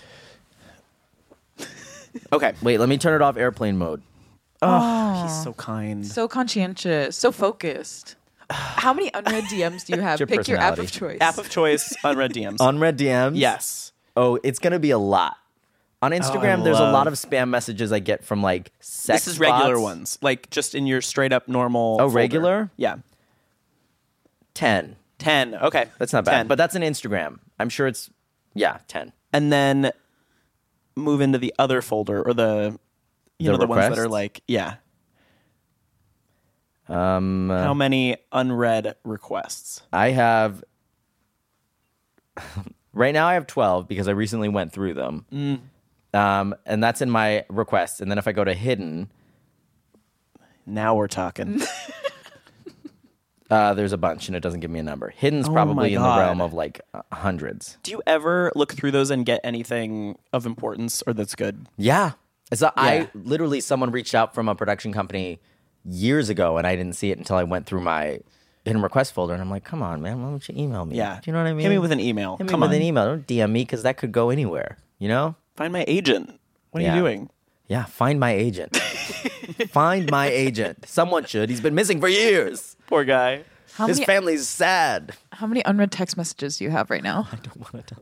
Okay. Wait, let me turn it off airplane mode. Oh, he's so kind. So conscientious, so focused. How many unread D Ms do you have? It's your Pick your app of personality. choice. App of choice, unread D Ms. Unread D Ms. yes. Oh, it's gonna be a lot. On Instagram, there's a love- lot of spam messages I get from like sex. This is regular bots. ones, like just in your straight up normal. Oh, folder. regular? Yeah. Ten. ten. Okay. That's not bad. ten. But that's an Instagram. I'm sure it's yeah, ten. and then move into the other folder or the you The know the ones that are requests? like yeah. Um, uh, How many unread requests? I have right now I have twelve because I recently went through them. Mm. Um, and that's in my requests. And then if I go to hidden, Now we're talking. uh, there's a bunch and it doesn't give me a number. Hidden's Oh my probably in the God. realm of like uh, hundreds. Do you ever look through those and get anything of importance or that's good? Yeah. So Yeah. I literally, someone reached out from a production company years ago, and I didn't see it until I went through my hidden request folder, and I'm like, come on, man, why don't you email me? Yeah. Do you know what I mean? Hit me with an email. Hit me Come with on. an email. Don't D M me because that could go anywhere. You know? Find my agent. What are Yeah. you doing? Yeah. Find my agent. Find my agent. Someone should. He's been missing for years. Poor guy. How His many, family's sad. how many unread text messages do you have right now? I don't want to tell.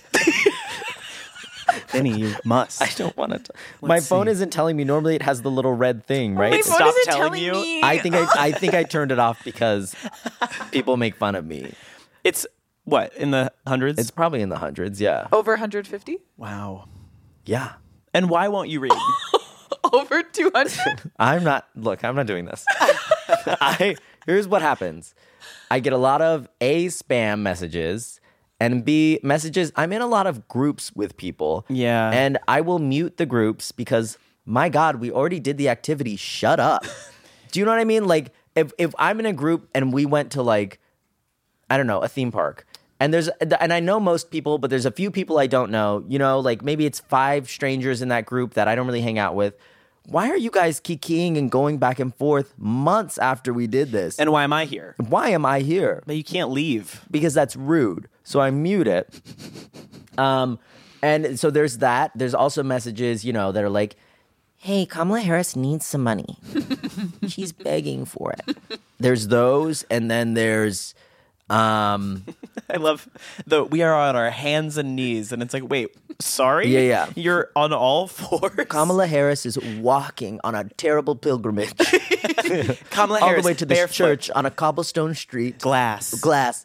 Vinny, you must. I don't want to. My phone see. isn't telling me. Normally, it has the little red thing, right? My It phone stopped isn't telling telling you? me. I think I, I think I turned it off because people make fun of me. It's what, in the hundreds? It's probably in the hundreds. Yeah. Over one hundred fifty? Wow. Yeah. And why won't you read? Over two hundred? I'm not. Look, I'm not doing this. I here's what happens. I get a lot of A, spam messages, and B, messages. I'm in a lot of groups with people. Yeah. And I will mute the groups because, my God, we already did the activity. Shut up. Do you know what I mean? Like, if if I'm in a group and we went to, like, I don't know, a theme park, and there's and I know most people, but there's a few people I don't know. You know, like maybe it's five strangers in that group that I don't really hang out with. Why are you guys kikiing and going back and forth months after we did this? And why am I here? Why am I here? But you can't leave. Because that's rude. So I mute it. Um, and so there's that. There's also messages, you know, that are like, Hey, Kamala Harris needs some money. She's begging for it. there's those, and then there's, um, I love the we are on our hands and knees, and it's like, wait, sorry? Yeah, yeah. You're on all fours? Kamala Harris is walking on a terrible pilgrimage Kamala all Harris, the way to this barefoot, church on a cobblestone street. glass. Glass.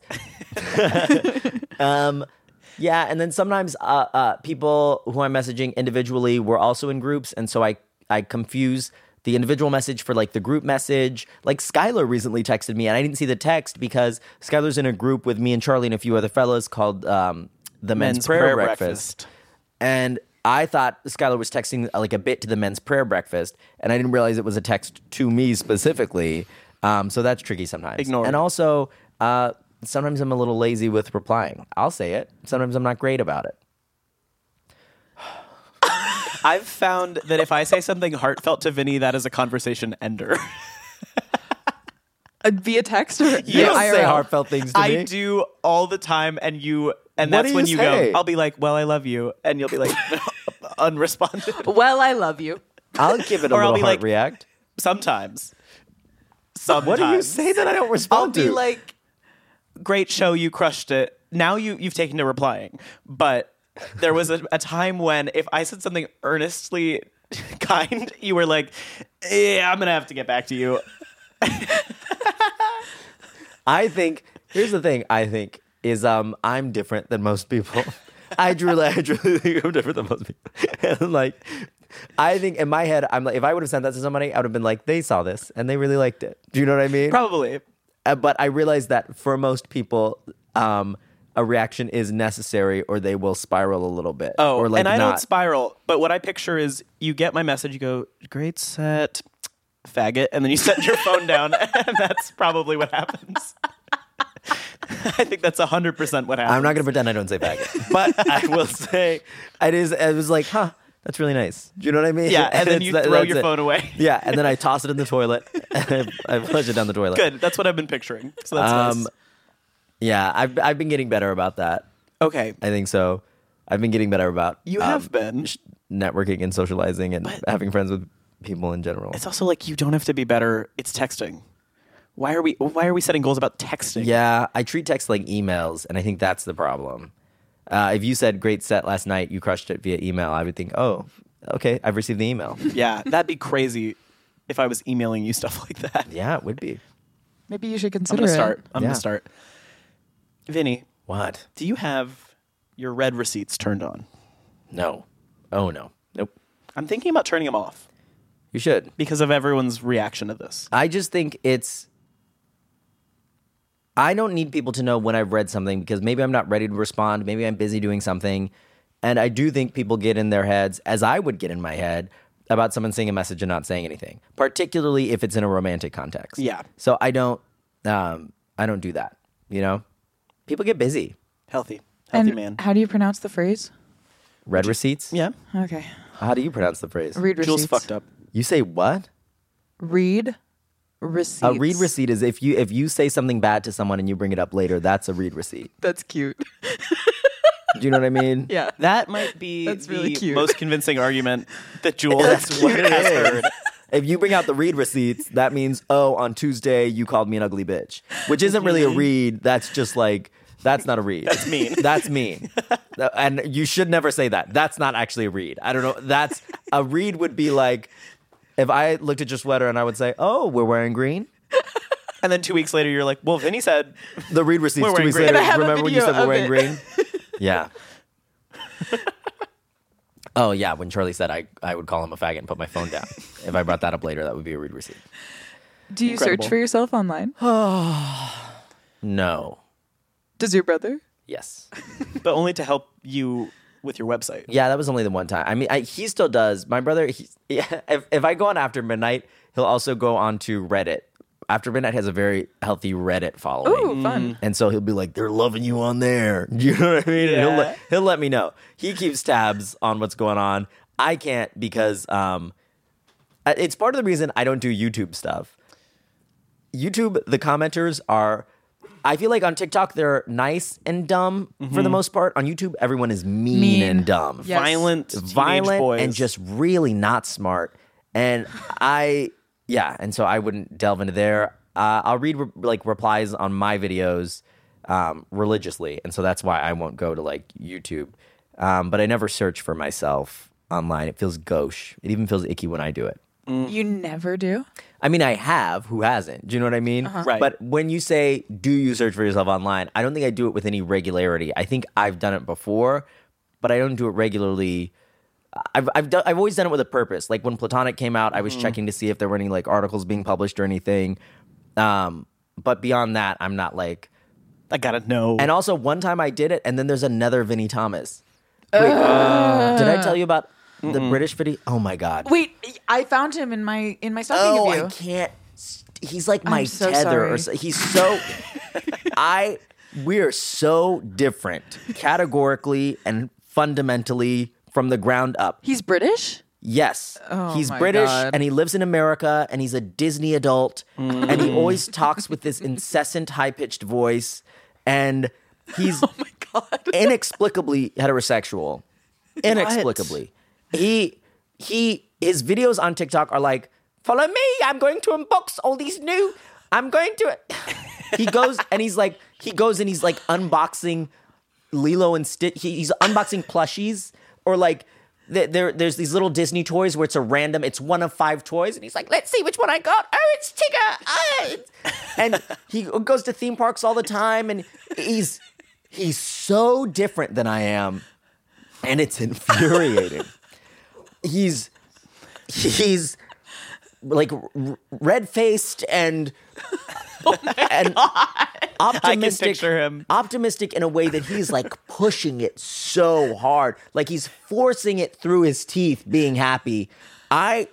um, yeah, and then sometimes uh, uh, people who I'm messaging individually were also in groups, and so I I confuse the individual message for like the group message. Like Skylar recently texted me, and I didn't see the text because Skylar's in a group with me and Charlie and a few other fellows called um, the Men's, Men's Prayer, Prayer Breakfast. Breakfast. And I thought Skylar was texting uh, like a bit to the Men's Prayer Breakfast, and I didn't realize it was a text to me specifically. Um, so that's tricky sometimes. Ignore And it. also, uh, sometimes I'm a little lazy with replying. I'll say it. Sometimes I'm not great about it. I've found that if I say something heartfelt to Vinny, that is a conversation ender. Uh, via text or You don't I R L? say heartfelt things to I me. do all the time, and you, and What that's do when you you say? go. I'll be like, "Well, I love you," and you'll be like, unresponded. Well, I love you. I'll give it a Or I'll little be heart like- react. Sometimes. Sometimes. What do you say that I don't I'll respond be to? like, "Great show, you crushed it." Now you you've taken to replying, but there was a, a time when if I said something earnestly kind, you were like, "Yeah, I'm gonna have to get back to you." I think here's the thing. I think is um I'm different than most people. I truly, I truly think I'm different than most people. And like, I think in my head, I'm like, if I would have sent that to somebody, I would have been like, they saw this and they really liked it. Do you know what I mean? Probably. Uh, but I realize that for most people, um, a reaction is necessary, or they will spiral a little bit. Oh, or like and I not. don't spiral, but what I picture is you get my message, you go, "Great set, faggot," and then you set your phone down, and that's probably what happens. I think that's one hundred percent what happens. I'm not going to pretend I don't say faggot, but I will say it is. I was like, huh, that's really nice. Do you know what I mean? Yeah, and then it's you that- throw that's your it. phone away. Yeah, and then I toss it in the toilet. I, I flush it down the toilet. Good. That's what I've been picturing. So that's Um, nice. Yeah, I've I've been getting better about that. Okay. I think so. I've been getting better about You um, have been. sh- networking and socializing and having friends with people in general. It's also like you don't have to be better. It's texting. Why are we why are we setting goals about texting? Yeah, I treat text like emails, and I think that's the problem. Uh, if you said great set last night, you crushed it via email, I would think, oh, okay, I've received the email. Yeah, that'd be crazy if I was emailing you stuff like that. Yeah, it would be. Maybe you should I'm consider gonna it. start. I'm Yeah. gonna start. Vinny, What? do you have your red receipts turned on? No. Oh, no. Nope. I'm thinking about turning them off You should. because of everyone's reaction to this. I just think it's. I don't need people to know when I've read something because maybe I'm not ready to respond. Maybe I'm busy doing something. And I do think people get in their heads, as I would get in my head, about someone saying a message and not saying anything, particularly if it's in a romantic context. Yeah. So I don't, um, I don't do that. You know, people get busy. Healthy. Healthy And man. how do you pronounce the phrase? Read receipts. Yeah. Okay. How do you pronounce the phrase? Read receipts. Jules fucked up. You say what? Read receipts. A read receipt is if you if you say something bad to someone and you bring it up later, that's a read receipt. That's cute. Do you know what I mean? Yeah. That might be That's the really cute. most convincing argument that Jules That's what it has is. heard. If you bring out the read receipts, that means, oh, on Tuesday you called me an ugly bitch, which isn't really a read. That's just like, that's not a read. That's mean. That's mean. And you should never say that. That's not actually a read. I don't know. That's a read would be like, if I looked at your sweater and I would say, oh, we're wearing green. And then two weeks later, you're like, well, Vinny said, The read receipts We're two wearing weeks green. later. And I have a Remember when you video said we're of wearing it. green? Yeah. Oh, yeah. When Charlie said I, I would call him a faggot and put my phone down. If I brought that up later, that would be a read receipt. Do you Incredible. search for yourself online? No. Does your brother? Yes. but only to help you with your website. Yeah, that was only the one time. I mean, I, he still does. My brother, he, yeah, if, if I go on After Midnight, he'll also go on to Reddit. After Midnight has a very healthy Reddit following. Ooh, fun. And so he'll be like, they're loving you on there. Do you know what I mean? And he'll, Yeah. let, he'll let me know. He keeps tabs on what's going on. I can't because um, it's part of the reason I don't do YouTube stuff. YouTube, the commenters are, I feel like on TikTok, they're nice and dumb for the most part. On YouTube, everyone is mean, Mean. and dumb. Yes. Violent, teenage Violent boys. and just really not smart. And I, yeah, and so I wouldn't delve into there. Uh, I'll read re- like replies on my videos um, religiously, and so that's why I won't go to like YouTube. Um, but I never search for myself online. It feels gauche. It even feels icky when I do it. You never do? I mean, I have. Who hasn't? Do you know what I mean? Right. But when you say, do you search for yourself online? I don't think I do it with any regularity. I think I've done it before, but I don't do it regularly. I've I've, done, I've always done it with a purpose. Like when Platonic came out, I was checking to see if there were any like articles being published or anything. Um, but beyond that, I'm not like. I gotta know. And also, one time I did it, and then there's another Vinnie Thomas. Wait, did I tell you about the British Vinnie? Oh my god! Wait, I found him in my in my stalking Oh, of you. I can't. He's like my I'm so tether. Or sorry. so, he's so. I. We're so different, categorically and fundamentally from the ground up. He's British? Yes, Oh, he's my British God. and he lives in America and he's a Disney adult and he always talks with this incessant high pitched voice and he's Oh my god. inexplicably heterosexual. Inexplicably. He he his videos on TikTok are like, follow me, I'm going to unbox all these new I'm going to He goes and he's like he goes and he's like unboxing Lilo and Stitch. He, he's unboxing plushies or like th- there there's these little Disney toys where it's a random, it's one of five toys, and he's like, let's see which one I got. Oh, it's Tigger. Oh, it's... And he goes to theme parks all the time, and he's he's so different than I am, and it's infuriating. he's he's like r- red faced and and optimistic. picture him. Optimistic in a way that he's like pushing it so hard, like he's forcing it through his teeth, being happy. I,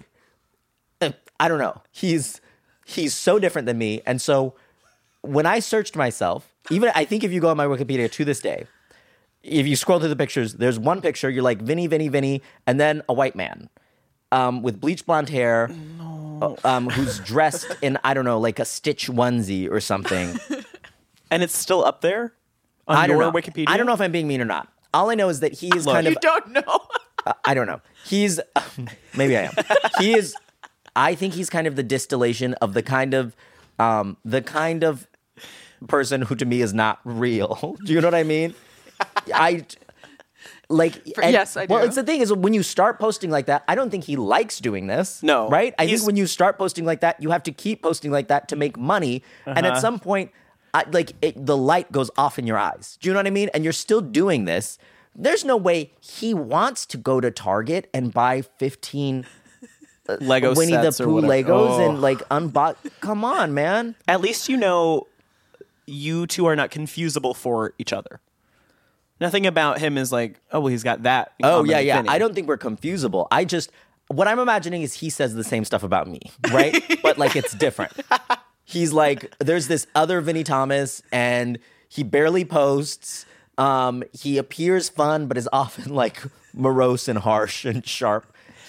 I don't know. He's he's so different than me, and so when I searched myself, even I think if you go on my Wikipedia to this day, if you scroll through the pictures, there's one picture you're like Vinny, Vinny, Vinny, and then a white man um, with bleach blonde hair. Um, who's dressed in, I don't know, like a Stitch onesie or something. and it's still up there on I don't your know. Wikipedia? I don't know if I'm being mean or not. All I know is that he is Look, kind of, You don't know. uh, I don't know. He's, maybe I am. He is, I think he's kind of the distillation of the kind of, um, the kind of person who to me is not real. Do you know what I mean? I, like, and- yes, I Well, do. it's the thing is when you start posting like that, I don't think he likes doing this. No. Right? I He's- think when you start posting like that, you have to keep posting like that to make money. And at some point, I, like it, the light goes off in your eyes. Do you know what I mean? And you're still doing this. There's no way he wants to go to Target and buy fifteen Lego Winnie the sets or Pooh whatever. Legos Oh. and like unbox. Come on, man. At least you know you two are not confusable for each other. Nothing about him is like, oh, well, he's got that. in Oh common yeah, with yeah. Vinny. I don't think we're confusable. I just what I'm imagining is he says the same stuff about me, right? But like it's different. He's like, there's this other Vinnie Thomas, and he barely posts. Um, he appears fun, but is often like morose and harsh and sharp.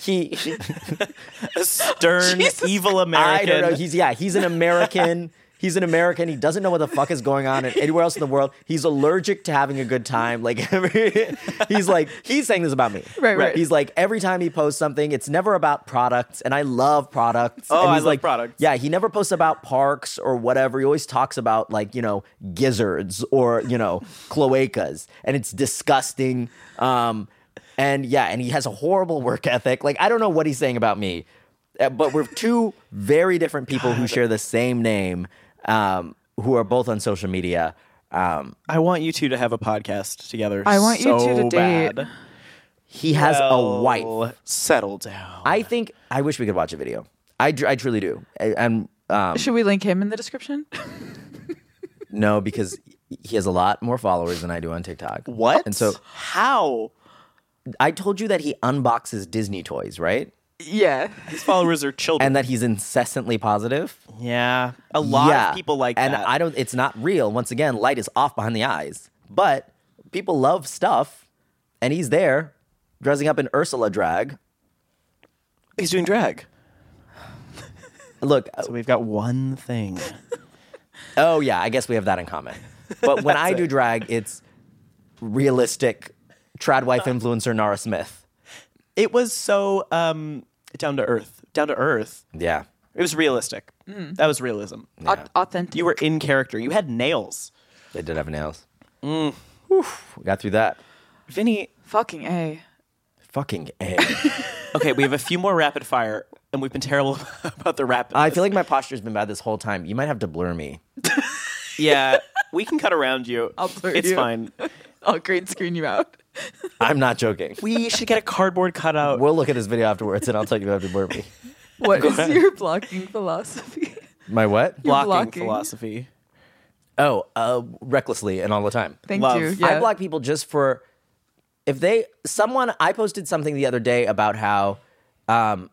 he A stern, Jesus. evil American. I don't know. He's yeah, he's an American. He's an American. He doesn't know what the fuck is going on anywhere else in the world. He's allergic to having a good time. Like every, he's like he's saying this about me. Right, right. He's like every time he posts something, it's never about products, and I love products. Oh, and I he's love like, products. Yeah, he never posts about parks or whatever. He always talks about like you know gizzards or you know cloacas, and it's disgusting. Um, and yeah, and he has a horrible work ethic. Like I don't know what he's saying about me, uh, but we're two very different people who share the same name. Um, who are both on social media. Um, I want you two to have a podcast together. I want you so two to date. bad. he has a Well, wife. Settle down. I think I wish we could watch a video. I, dr- I truly do. I- And um, Should we link him in the description? no, because he has a lot more followers than I do on TikTok. What? And so how? I told you that he unboxes Disney toys, right? Yeah. His followers are children. And that he's incessantly positive. yeah, a lot yeah. of people like and that. I don't. It's not real. Once again, light is off behind the eyes. But people love stuff, and he's there, dressing up in Ursula drag. He's doing drag. Look, So we've got one thing. oh yeah, I guess we have that in common. But when I do drag, it's realistic trad wife influencer Nara Smith. It was so um, down to earth. Down to earth. Yeah. It was realistic. That was realism. Au- authentic. You were in character. You had nails. They did have nails. Mm. Whew, we got through that. Vinny, Fucking A. Fucking A. okay, we have a few more rapid fire, and we've been terrible about the rapid. I feel like my posture's been bad this whole time. You might have to blur me. yeah, we can cut around you. I'll blur It's you. fine. I'll green screen you out. I'm not joking. We should get a cardboard cutout. We'll look at this video afterwards, and I'll tell you if you have to blur me. What is your blocking philosophy? My what? blocking, blocking. philosophy. Oh, uh, recklessly and all the time. Thank Love. you. I Yeah. block people just for if they someone I posted something the other day about how um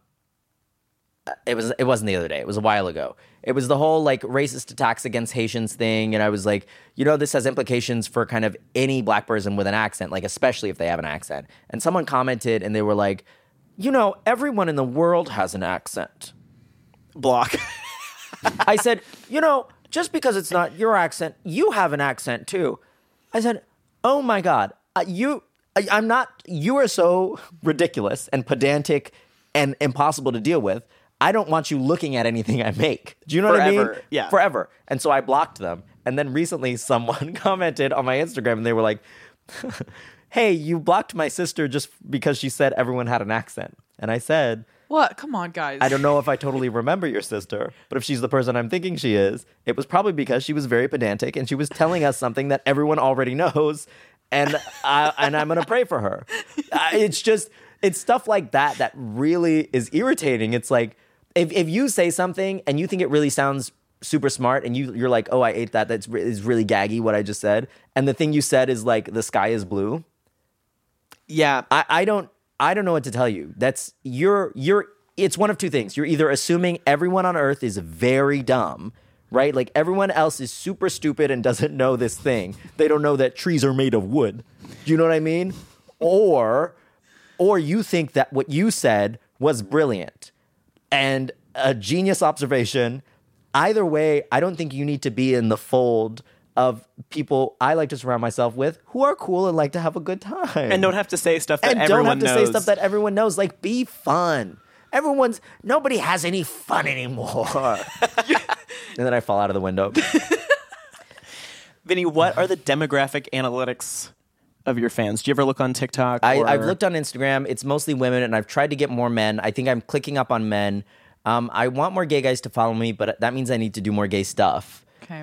it was it wasn't the other day, it was a while ago. It was the whole like racist attacks against Haitians thing, and I was like, you know, this has implications for kind of any black person with an accent, like especially if they have an accent. And someone commented and they were like, you know, everyone in the world has an accent. Block. I said, you know, just because it's not your accent, you have an accent too. I said, oh my God, uh, you, I, I'm not, you are so ridiculous and pedantic and impossible to deal with. I don't want you looking at anything I make. Do you know what I mean? Forever, yeah. Forever. And so I blocked them. And then recently someone commented on my Instagram and they were like, hey, you blocked my sister just because she said everyone had an accent. And I said, What? Come on, guys. I don't know if I totally remember your sister, but if she's the person I'm thinking she is, it was probably because she was very pedantic and she was telling us something that everyone already knows, and I, and I'm gonna pray for her. Uh, It's just it's stuff like that that really is irritating. It's like if if you say something and you think it really sounds super smart and you you're like, oh, I ate that. That's re- is really gaggy what I just said, and the thing you said is like the sky is blue. yeah. I, I don't I don't know what to tell you. That's you're you're it's one of two things. You're either assuming everyone on earth is very dumb, right? Like everyone else is super stupid and doesn't know this thing. They don't know that trees are made of wood. Do you know what I mean? Or or you think that what you said was brilliant and a genius observation. Either way, I don't think you need to be in the fold of people I like to surround myself with who are cool and like to have a good time. and don't have to say stuff that and everyone don't have to knows. say stuff that everyone knows. Like, be fun. Everyone's nobody has any fun anymore. And then I fall out of the window. Vinny, what are the demographic analytics of your fans? Do you ever look on TikTok? I, or- I've looked on Instagram. It's mostly women, and I've tried to get more men. I think I'm clicking up on men. Um, I want more gay guys to follow me, but that means I need to do more gay stuff. Okay.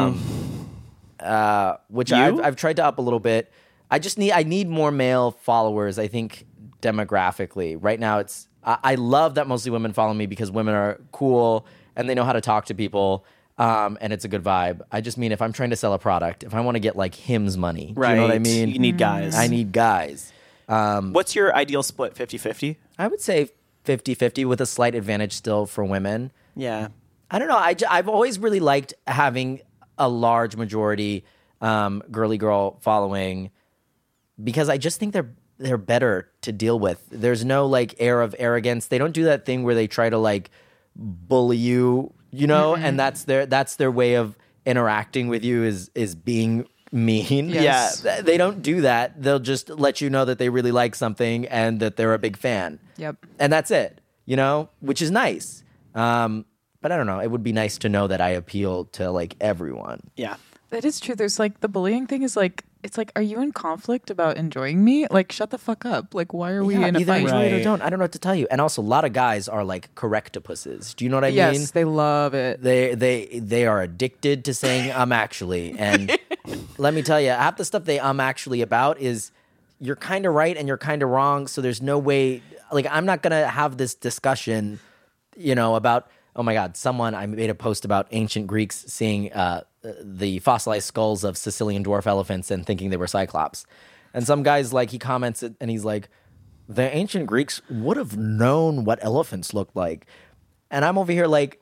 Uh, which You? I've, I've tried to up a little bit. I just need I need more male followers. I think demographically, right now it's I, I love that mostly women follow me because women are cool and they know how to talk to people, um, and it's a good vibe. I just mean if I'm trying to sell a product, if I want to get like Hims money, right. do you know what I mean? You need guys. I need guys. Um, What's your ideal split? fifty-fifty? I would say fifty-fifty with a slight advantage still for women. Yeah. I don't know. I, j- I've always really liked having a large majority um, girly girl following because I just think they're they're better to deal with. There's no like air of arrogance. They don't do that thing where they try to like bully you, you know, mm-hmm. and that's their that's their way of interacting with you is is being mean. Yes. Yeah, they don't do that. They'll just let you know that they really like something and that they're a big fan. Yep. And that's it, you know, which is nice. Um, but I don't know. It would be nice to know that I appeal to like everyone. Yeah. That is true. There's like the bullying thing is like, it's like, are you in conflict about enjoying me? Like, shut the fuck up. Like, why are we Yeah, in a either fight? enjoy it or Right. don't. I don't know what to tell you. And also, a lot of guys are like correctopuses. Do you know what I Yes, mean? they love it. They they they are addicted to saying "I'm actually," and let me tell you, half the stuff they "I'm actually" about is you're kind of right and you're kind of wrong. So there's no way. Like, I'm not gonna have this discussion, you know, about oh my god, someone I made a post about ancient Greeks seeing uh, the fossilized skulls of Sicilian dwarf elephants and thinking they were cyclops, and some guy's like he comments it and he's like, the ancient Greeks would have known what elephants looked like, and I'm over here like.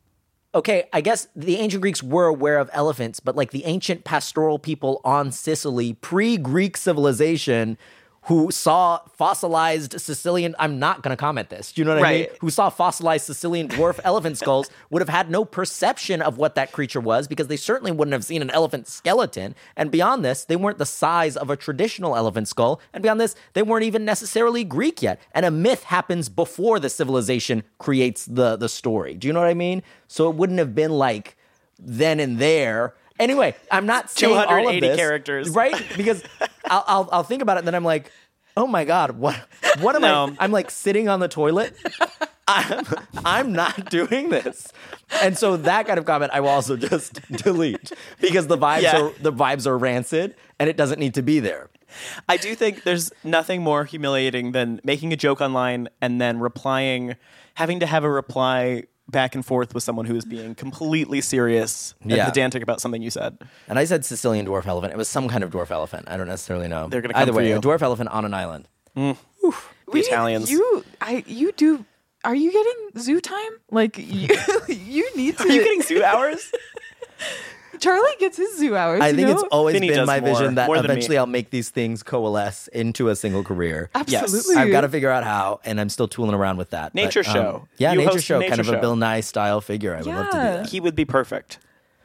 Okay, I guess the ancient Greeks were aware of elephants, but like the ancient pastoral people on Sicily, pre-Greek civilization, who saw fossilized Sicilian, I'm not going to comment this, do you know what I mean? Right. Who saw fossilized Sicilian dwarf elephant skulls would have had no perception of what that creature was because they certainly wouldn't have seen an elephant skeleton. And beyond this, they weren't the size of a traditional elephant skull. And beyond this, they weren't even necessarily Greek yet. And a myth happens before the civilization creates the, the story. Do you know what I mean? So it wouldn't have been like then and there. Anyway, I'm not saying all of two hundred eighty this, characters. right? Because I'll, I'll I'll think about it, and then I'm like, oh my god, what what am No. I? I'm like sitting on the toilet. I'm I'm not doing this, and so that kind of comment I will also just delete because the vibes Yeah. are the vibes are rancid, and it doesn't need to be there. I do think there's nothing more humiliating than making a joke online and then replying, having to have a reply back and forth with someone who is being completely serious and Yeah. pedantic about something you said. And I said Sicilian dwarf elephant. It was some kind of dwarf elephant. I don't necessarily know. They're gonna come either for way. you. A dwarf elephant on an island. The We- Italians. You, I, you do. Are you getting zoo time? Like you, you need to. Are you getting zoo hours? Charlie gets his zoo hours. I you think know? it's always Vinny been does my more, vision that more than eventually me. I'll make these things coalesce into a single career. Absolutely. I've got to figure out how, and I'm still tooling around with that. Nature But, um, show. Yeah, You nature host a show, nature kind of show. a Bill Nye style figure. I would love to do Yeah. that. He would be perfect.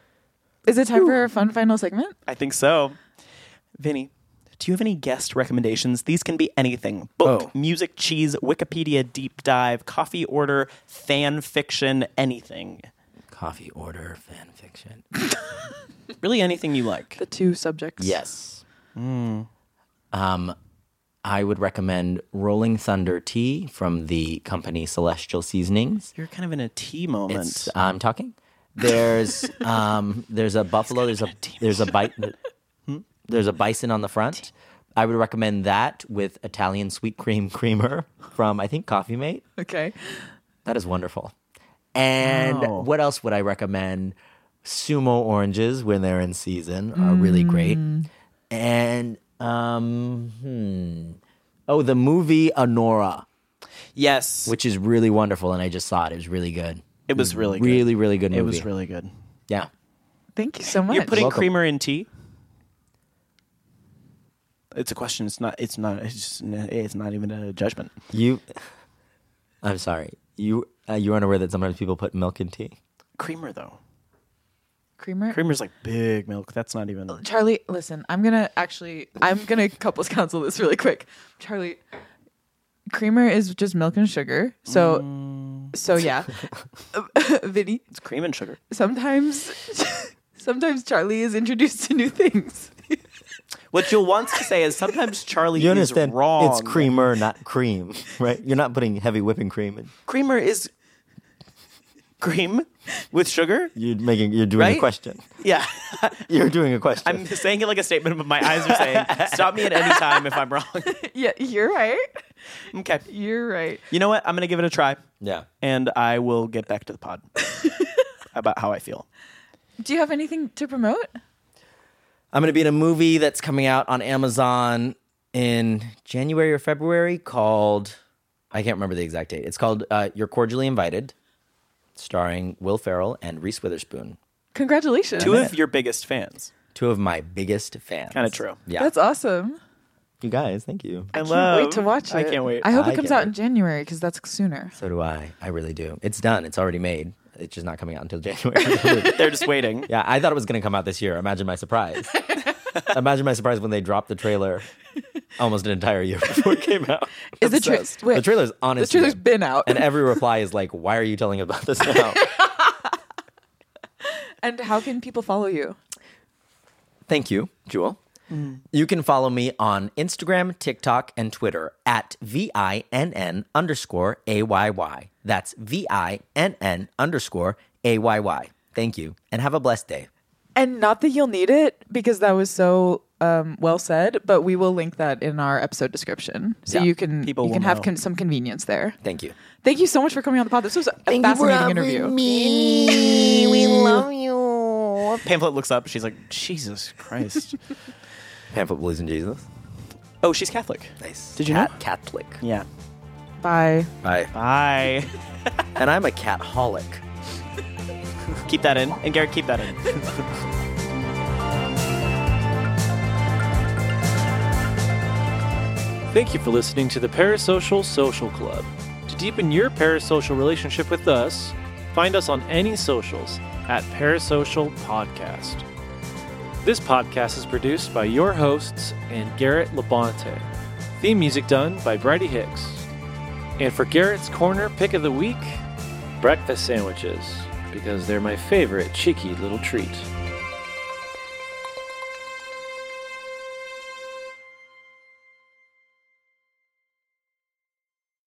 Is it time for a fun final segment? I think so. Vinny, do you have any guest recommendations? These can be anything. Book, Oh. music, cheese, Wikipedia deep dive, coffee order, fan fiction, anything. Coffee order fan fiction. Really anything you like. The two subjects. Yes. Um, I would recommend Rolling Thunder tea from the company Celestial Seasonings. You're kind of in a tea moment. It's, I'm talking. There's um, there's a buffalo. There's a there's a bite. There's a bison on the front. I would recommend that with Italian sweet cream creamer from I think Coffee Mate. Okay. That is wonderful. And Wow. what else would I recommend? Sumo oranges when they're in season are really great. And um, hmm. oh, the movie Honora, yes. which is really wonderful, and I just saw it. It was really good. It was really good. Really, really good movie. It was really good. yeah. Thank you so much. You're putting Welcome. creamer in tea? It's a question. It's not. It's not. It's, just, it's not even a judgment. You, I'm sorry. You uh, you aren't aware that sometimes people put milk in tea. Creamer though. creamer. Creamer's like big milk. That's not even. Charlie, listen, I'm gonna actually, I'm gonna couples counsel this really quick. Charlie, creamer is just milk and sugar. So, so yeah, Vinny. It's cream and sugar. Sometimes, sometimes Charlie is introduced to new things. What you'll want to say is sometimes Charlie You is understand? wrong. It's creamer, not cream, right? You're not putting heavy whipping cream in. Creamer is cream with sugar. You're making. You're doing Right? a question. Yeah. You're doing a question. I'm saying it like a statement, but my eyes are saying, stop me at any time if I'm wrong. Yeah, you're right. Okay. You're right. You know what? I'm going to give it a try, yeah. and I will get back to the pod about how I feel. Do you have anything to promote? I'm going to be in a movie that's coming out on Amazon in January or February called, I can't remember the exact date. It's called uh, You're Cordially Invited, starring Will Ferrell and Reese Witherspoon, Congratulations. Two of your biggest fans. two of my biggest fans. Kind of true. Yeah. That's awesome. You guys, thank you. I can't love- wait to watch it. I can't wait. I hope I it comes can't out in January because that's sooner. So do I. I really do. It's done. It's already made. It's just not coming out until January. They're just waiting. Yeah, I thought it was going to come out this year. Imagine my surprise. Imagine my surprise when they dropped the trailer almost an entire year before it came out. Is the, tra- Obsessed. wait, The trailer's the honest. trailer's been out? And every reply is like, why are you telling about this now? And how can people follow you? Thank you, Jewel. You can follow me on Instagram, TikTok, and Twitter at V I N N underscore A Y Y. That's V I N N underscore A Y Y. Thank you, and have a blessed day. And not that you'll need it because that was so um, well said, but we will link that in our episode description so Yeah, you can people you will can have know. con- some convenience there. Thank you. Thank you so much for coming on the pod. This was a Thank you for fascinating having interview. me. We love you. Pamphlet looks up. She's like, Jesus Christ. Pamphlet believes in Jesus. Oh, she's Catholic. Nice. Did you Cat- know? Catholic. Yeah. Bye. Bye. Bye. And I'm a catholic. Keep that in. And Garrett, keep that in. Thank you for listening to the Parasocial Social Club. To deepen your parasocial relationship with us, find us on any socials at Parasocial Podcast. This podcast is produced by your hosts and Garrett Labonte. Theme music done by Brady Hicks. And for Garrett's Corner Pick of the Week, breakfast sandwiches, because they're my favorite cheeky little treat.